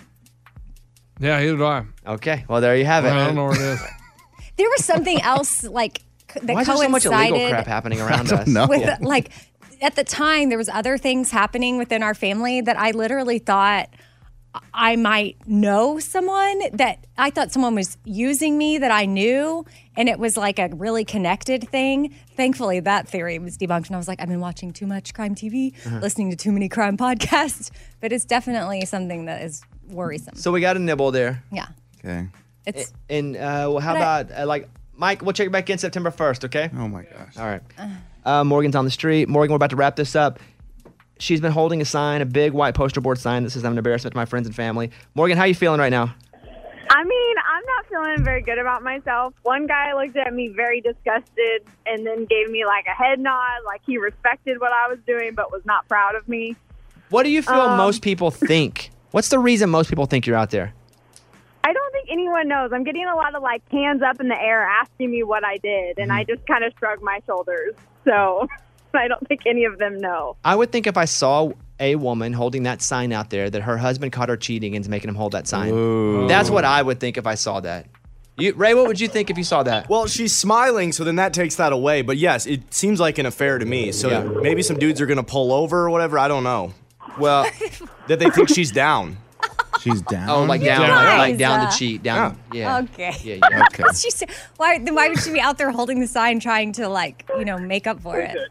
Yeah, either do I. Okay, well, there you have it. I don't know where it is. There was something else like that Why is there so much coincided illegal crap happening around us? with like at the time there was other things happening within our family that I literally thought I might know someone, that I thought someone was using me that I knew, and it was like a really connected thing. Thankfully, that theory was debunked, and I was like, I've been watching too much crime TV, listening to too many crime podcasts, but it's definitely something that is worrisome. So we got a nibble there. Yeah. Okay. It's And well, how But about like Mike? We'll check back in September 1st. Okay. Oh my gosh. All right. Morgan's on the street. Morgan, we're about to wrap this up. She's been holding a sign, a big white poster board sign that says, "I'm an embarrassment to my friends and family." Morgan, how you feeling right now? I mean, I'm not feeling very good about myself. One guy looked at me very disgusted and then gave me like a head nod, like he respected what I was doing but was not proud of me. What do you feel most people think? What's the reason most people think you're out there? I don't think anyone knows. I'm getting a lot of like hands up in the air asking me what I did, and I just kind of shrug my shoulders. So I don't think any of them know. I would think if I saw a woman holding that sign out there that her husband caught her cheating and is making him hold that sign. Ooh. That's what I would think if I saw that. Ray, what would you think if you saw that? Well, she's smiling, so then that takes that away. But yes, it seems like an affair to me. So Yeah. maybe some dudes are gonna pull over or whatever. I don't know. Well, that they think she's down. She's down. Oh, like down, Guys, like down to cheat, down. Yeah. Okay. Yeah. yeah. Okay. She said, why would she be out there holding the sign trying to like, make up for it?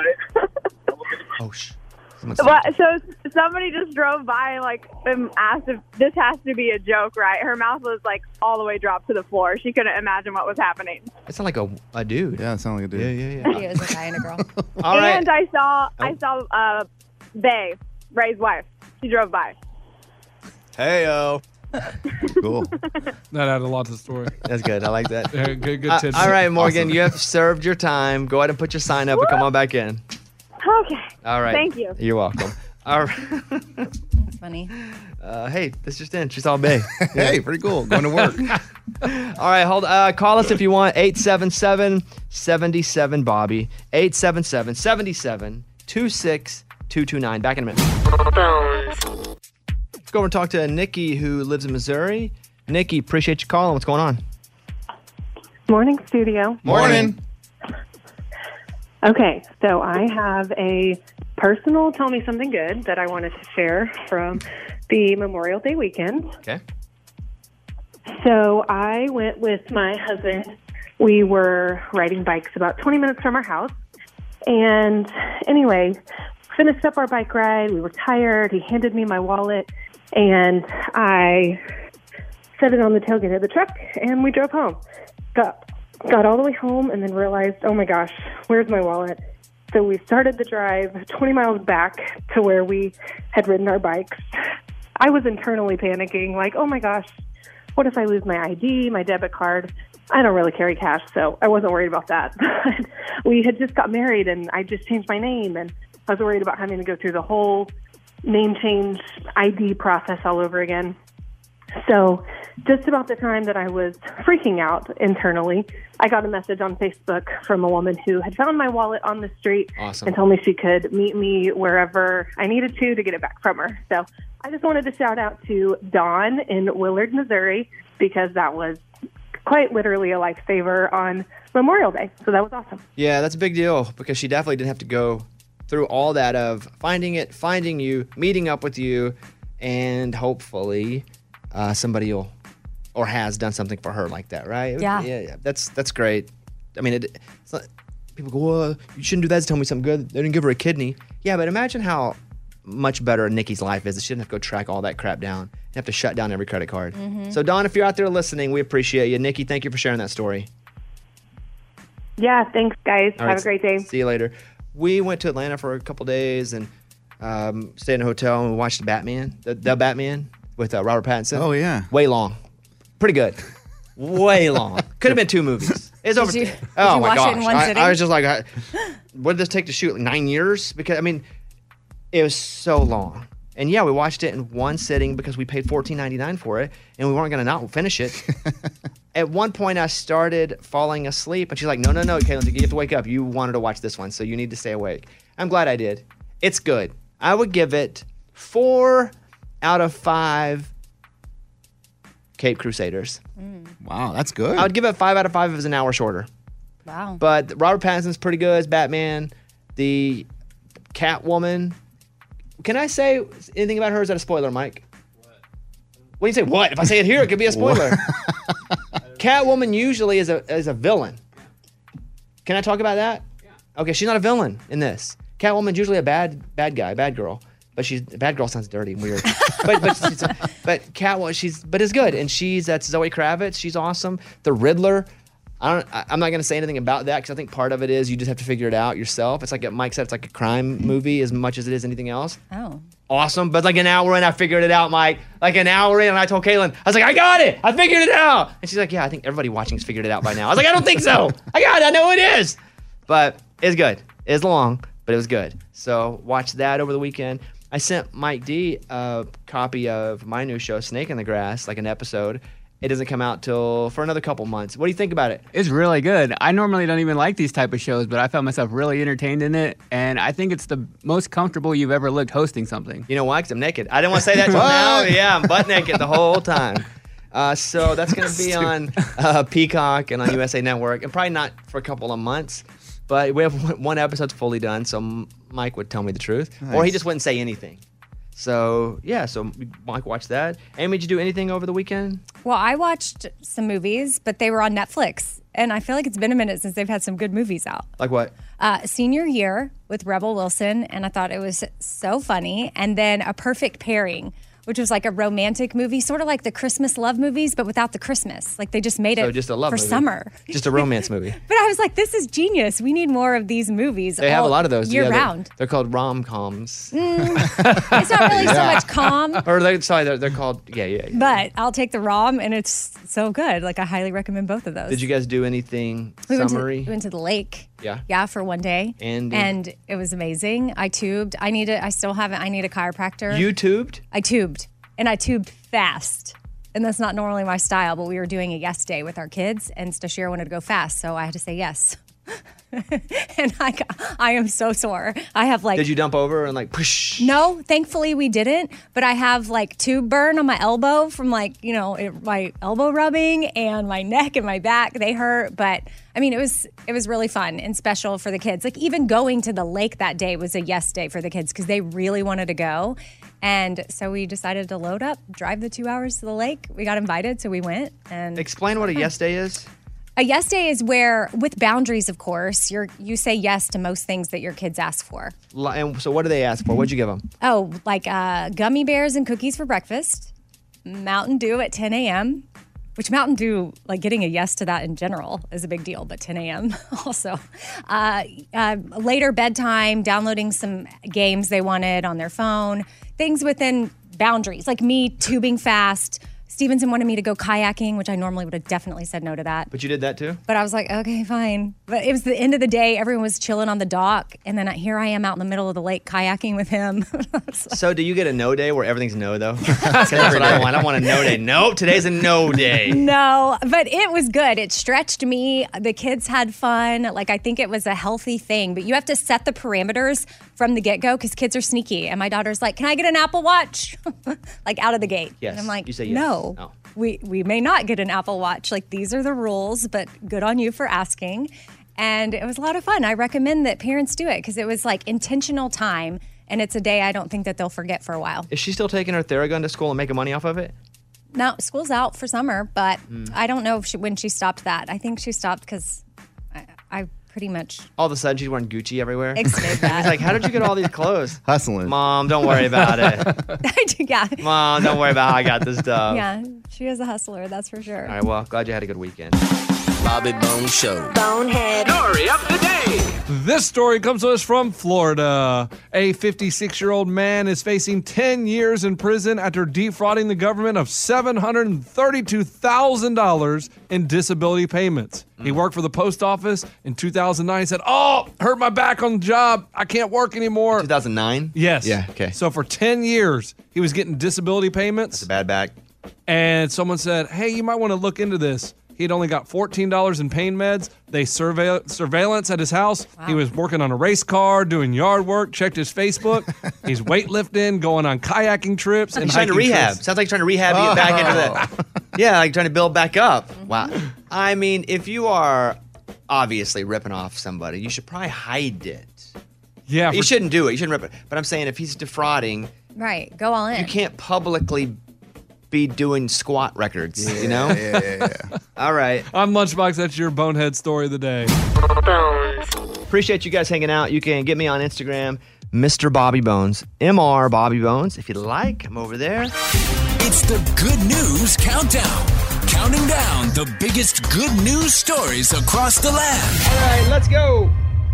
Oh, So somebody just drove by and like asked if this has to be a joke, right? Her mouth was like all the way dropped to the floor. She couldn't imagine what was happening. It sounded like a dude. Yeah, it sounded like a dude. Yeah. It was a guy and a girl. All right. And I saw Bae, Ray's wife. She drove by. Hey-o. Cool. That added a lot to the story. That's good. I like that. Yeah, good tips. All right, Morgan, Awesome. you have served your time. Go ahead and put your sign up and come on back in. Okay. All right. Thank you. You're welcome. All right. That's funny. Hey, this just in. She saw Bae. Hey, pretty cool. Going to work. All right, call us if you want. 877-77-BOBBY. 877-77-26229. Back in a minute. Bones. Let's go over and talk to Nikki, who lives in Missouri. Nikki, appreciate you calling. What's going on? Morning, studio. Morning. Okay, so I have a personal tell me something good that I wanted to share from the Memorial Day weekend. Okay. So I went with my husband. We were riding bikes about 20 minutes from our house. And anyway, finished up our bike ride. We were tired. He handed me my wallet, and I set it on the tailgate of the truck, and we drove home. Got all the way home and then realized, oh my gosh, where's my wallet? So we started the drive 20 miles back to where we had ridden our bikes. I was internally panicking, like, oh my gosh, what if I lose my ID, my debit card? I don't really carry cash, so I wasn't worried about that. But we had just got married, and I just changed my name, and I was worried about having to go through the whole name change ID process all over again. So just about the time that I was freaking out internally, I got a message on Facebook from a woman who had found my wallet on the street and told me she could meet me wherever I needed to get it back from her. So I just wanted to shout out to Dawn in Willard, Missouri, because that was quite literally a lifesaver on Memorial Day. So that was awesome. Yeah, that's a big deal because she definitely didn't have to go through all that of finding it, finding you, meeting up with you, and hopefully somebody will or has done something for her like that, right? Yeah. That's great. I mean, it's not, people go, well, you shouldn't do that to tell me something good. They didn't give her a kidney. Yeah, but imagine how much better Nikki's life is. She didn't have to go track all that crap down. You have to shut down every credit card. Mhm. So, Dawn, if you're out there listening, we appreciate you. Nikki, thank you for sharing that story. Yeah, thanks, guys. All Have right, a great day. See you later. We went to Atlanta for a couple days and stayed in a hotel and we watched Batman, the Batman with Robert Pattinson. Oh, yeah. Way long. Pretty good. Way long. Could have been 2 movies. It's over. Did you Oh my watch gosh. it in one sitting? I was just like, what did this take to shoot? Like 9 years? Because, I mean, it was so long. And yeah, we watched it in one sitting because we paid $14.99 for it and we weren't going to not finish it. At one point, I started falling asleep and she's like, no, Caitlin, you have to wake up. You wanted to watch this one, so you need to stay awake. I'm glad I did. It's good. I would give it 4 out of 5 Cape Crusaders. Wow, that's good. I would give it 5 out of 5 if it was an hour shorter. Wow. But Robert Pattinson's pretty good as Batman. The Catwoman. Can I say anything about her? Is that a spoiler, Mike? What do you say? What? If I say it here, it could be a spoiler. Catwoman usually is a villain. Can I talk about that? Yeah. Okay, she's not a villain in this. Catwoman's usually a bad girl. But bad girl sounds dirty and weird. but Catwoman, but it's good. And that's Zoe Kravitz. She's awesome. The Riddler. I'm not going to say anything about that because I think part of it is you just have to figure it out yourself. It's like Mike said, it's like a crime movie as much as it is anything else. Oh. Awesome. But like an hour in, I figured it out, Mike. Like an hour in, and I told Caitlin, I was like, I got it. I figured it out. And she's like, yeah, I think everybody watching's figured it out by now. I was like, I don't think so. I got it. I know it is. But it's good. It's long, but it was good. So watch that over the weekend. I sent Mike D a copy of my new show, Snake in the Grass, like an episode. It doesn't come out for another couple months. What do you think about it? It's really good. I normally don't even like these type of shows, but I found myself really entertained in it, and I think it's the most comfortable you've ever looked hosting something. You know why? Because I'm naked. I didn't want to say that till now. Yeah, I'm butt naked the whole time. So that's going to be on Peacock and on USA Network, and probably not for a couple of months. But we have one episode fully done, so Mike would tell me the truth. Nice. Or he just wouldn't say anything. So, yeah, so Mike watched that. Amy, did you do anything over the weekend? Well, I watched some movies, but they were on Netflix. And I feel like it's been a minute since they've had some good movies out. Like what? Senior Year with Rebel Wilson, and I thought it was so funny. And then A Perfect Pairing, which was like a romantic movie, sort of like the Christmas love movies, but without the Christmas. Like they just made it just a love for movie. summer. Just a romance movie. But I was like, this is genius. We need more of these movies. They have a lot of those. Year round. They're called rom-coms. It's not really so much calm. Or they're called, yeah. But I'll take the rom, and it's so good. Like I highly recommend both of those. Did you guys do anything we went to the lake. Yeah, for one day. And it was amazing. I tubed. I need a chiropractor. You tubed? I tubed. And I tubed fast. And that's not normally my style, but we were doing a yes day with our kids, and Stashira wanted to go fast, so I had to say yes. and I am so sore. I have like. Did you dump over and like push? No, thankfully we didn't. But I have like tube burn on my elbow from like, my elbow rubbing, and my neck and my back. They hurt. But I mean, it was really fun and special for the kids. Like even going to the lake that day was a yes day for the kids because they really wanted to go. And so we decided to load up, drive the 2 hours to the lake. We got invited, so we went. And explain what a yes day is. A yes day is where, with boundaries, of course, you say yes to most things that your kids ask for. And so what do they ask for? What'd you give them? Oh, like gummy bears and cookies for breakfast, Mountain Dew at 10 a.m., which Mountain Dew, like getting a yes to that in general is a big deal, but 10 a.m. also. Later bedtime, downloading some games they wanted on their phone, things within boundaries, like me tubing fast. Stevenson wanted me to go kayaking, which I normally would have definitely said no to that. But you did that too? But I was like, okay, fine. But it was the end of the day. Everyone was chilling on the dock. And then here I am out in the middle of the lake kayaking with him. So do you get a no day where everything's no, though? That's what I want. I want a no day. Nope, today's a no day. No, but it was good. It stretched me. The kids had fun. Like, I think it was a healthy thing. But you have to set the parameters from the get-go because kids are sneaky. And my daughter's like, can I get an Apple Watch? Like, out of the gate. Yes. And I'm like, you say yes. No. Oh. We may not get an Apple Watch. Like, these are the rules, but good on you for asking. And it was a lot of fun. I recommend that parents do it because it was like intentional time, and it's a day I don't think that they'll forget for a while. Is she still taking her Theragun to school and making money off of it? No, school's out for summer, but I don't know when she stopped that. I think she stopped because I pretty much... All of a sudden, she's wearing Gucci everywhere. Exited that. He's like, how did you get all these clothes? Hustling. Mom, don't worry about it. Yeah. Mom, don't worry about how I got this stuff. Yeah, she is a hustler, that's for sure. All right, well, glad you had a good weekend. Bobby Bones Show. Bonehead. Story of the day. This story comes to us from Florida. A 56-year-old man is facing 10 years in prison after defrauding the government of $732,000 in disability payments. He worked for the post office in 2009. He said, hurt my back on the job. I can't work anymore. 2009? Yes. Yeah, okay. So for 10 years, he was getting disability payments. That's a bad back. And someone said, hey, you might want to look into this. He'd only got $14 in pain meds. They surveillance at his house. Wow. He was working on a race car, doing yard work, checked his Facebook. He's weightlifting, going on kayaking trips. And he's trying to rehab. Sounds like he's trying to rehab you back into the... Yeah, like trying to build back up. Wow. I mean, if you are obviously ripping off somebody, you should probably hide it. Yeah. You shouldn't do it. You shouldn't rip it. But I'm saying if he's defrauding... Right. Go all in. You can't publicly... be doing squat records, you know? Yeah. All right. I'm Lunchbox. That's your Bonehead story of the day. Appreciate you guys hanging out. You can get me on Instagram, Mr. Bobby Bones, Mr. Bobby Bones. If you like, I'm over there. It's the Good News Countdown. Counting down the biggest good news stories across the land. All right, let's go.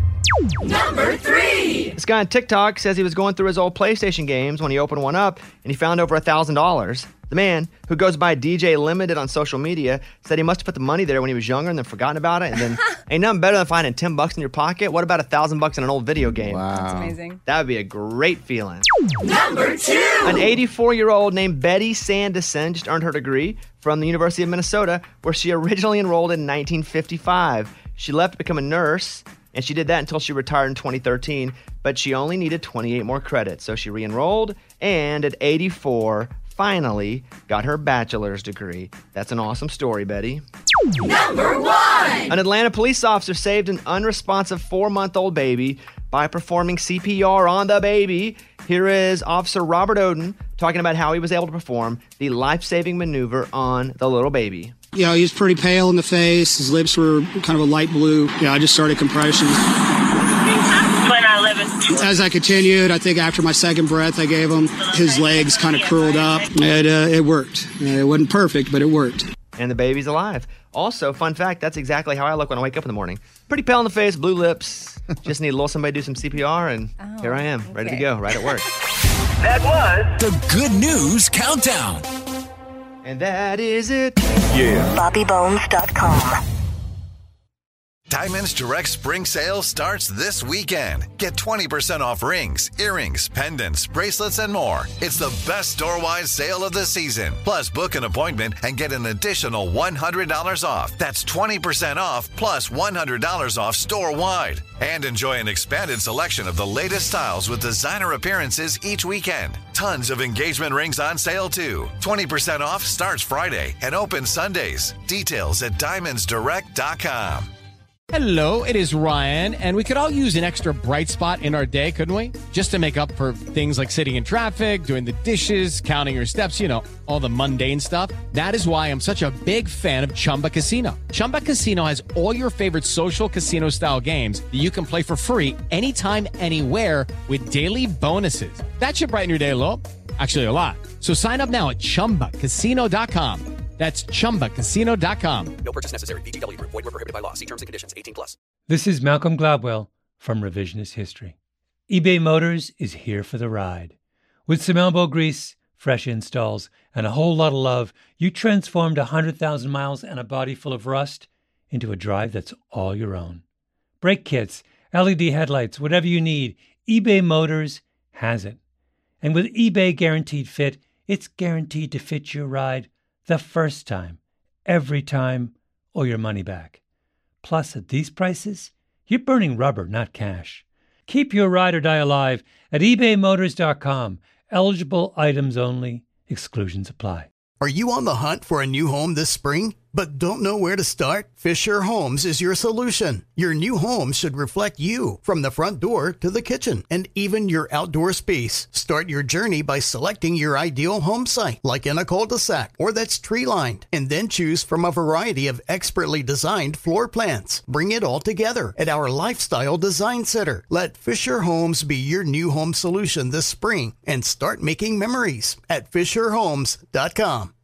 Number 3. This guy on TikTok says he was going through his old PlayStation games when he opened one up and he found over $1,000. The man, who goes by DJ Limited on social media, said he must have put the money there when he was younger and then forgotten about it. And then ain't nothing better than finding $10 in your pocket. What about $1,000 in an old video game? Wow. That's amazing. That would be a great feeling. Number 2. An 84-year-old named Betty Sanderson just earned her degree from the University of Minnesota, where she originally enrolled in 1955. She left to become a nurse, and she did that until she retired in 2013, but she only needed 28 more credits. So she re-enrolled, and at 84, finally got her bachelor's degree. That's an awesome story, Betty. Number 1. An Atlanta police officer saved an unresponsive 4-month-old baby by performing CPR on the baby. Here is Officer Robert Oden talking about how he was able to perform the life-saving maneuver on the little baby. You know, he was pretty pale in the face. His lips were kind of a light blue. Yeah, I just started compressions. As I continued, I think after my second breath I gave him, his legs kind of curled up. It worked. It wasn't perfect, but it worked. And the baby's alive. Also, fun fact, that's exactly how I look when I wake up in the morning. Pretty pale in the face, blue lips. Just need a little somebody to do some CPR, and here I am, ready to go, right at work. That was the Good News Countdown. And that is it. Yeah. BobbyBones.com. Diamonds Direct Spring Sale starts this weekend. Get 20% off rings, earrings, pendants, bracelets, and more. It's the best store-wide sale of the season. Plus, book an appointment and get an additional $100 off. That's 20% off plus $100 off store-wide. And enjoy an expanded selection of the latest styles with designer appearances each weekend. Tons of engagement rings on sale, too. 20% off starts Friday and opens Sundays. Details at diamondsdirect.com. Hello, it is Ryan, and we could all use an extra bright spot in our day, couldn't we? Just to make up for things like sitting in traffic, doing the dishes, counting your steps, you know, all the mundane stuff. That is why I'm such a big fan of Chumba Casino. Chumba Casino has all your favorite social casino-style games that you can play for free anytime, anywhere with daily bonuses. That should brighten your day a little. Actually, a lot. So sign up now at ChumbaCasino.com. That's ChumbaCasino.com. No purchase necessary. VGW Group. Void where prohibited by law. See terms and conditions. 18+. This is Malcolm Gladwell from Revisionist History. eBay Motors is here for the ride. With some elbow grease, fresh installs, and a whole lot of love, you transformed 100,000 miles and a body full of rust into a drive that's all your own. Brake kits, LED headlights, whatever you need, eBay Motors has it. And with eBay Guaranteed Fit, it's guaranteed to fit your ride the first time, every time, or your money back. Plus, at these prices, you're burning rubber, not cash. Keep your ride or die alive at ebaymotors.com. Eligible items only. Exclusions apply. Are you on the hunt for a new home this spring, but don't know where to start? Fisher Homes is your solution. Your new home should reflect you, from the front door to the kitchen, and even your outdoor space. Start your journey by selecting your ideal home site, like in a cul-de-sac or that's tree-lined, and then choose from a variety of expertly designed floor plans. Bring it all together at our Lifestyle Design Center. Let Fisher Homes be your new home solution this spring and start making memories at FisherHomes.com.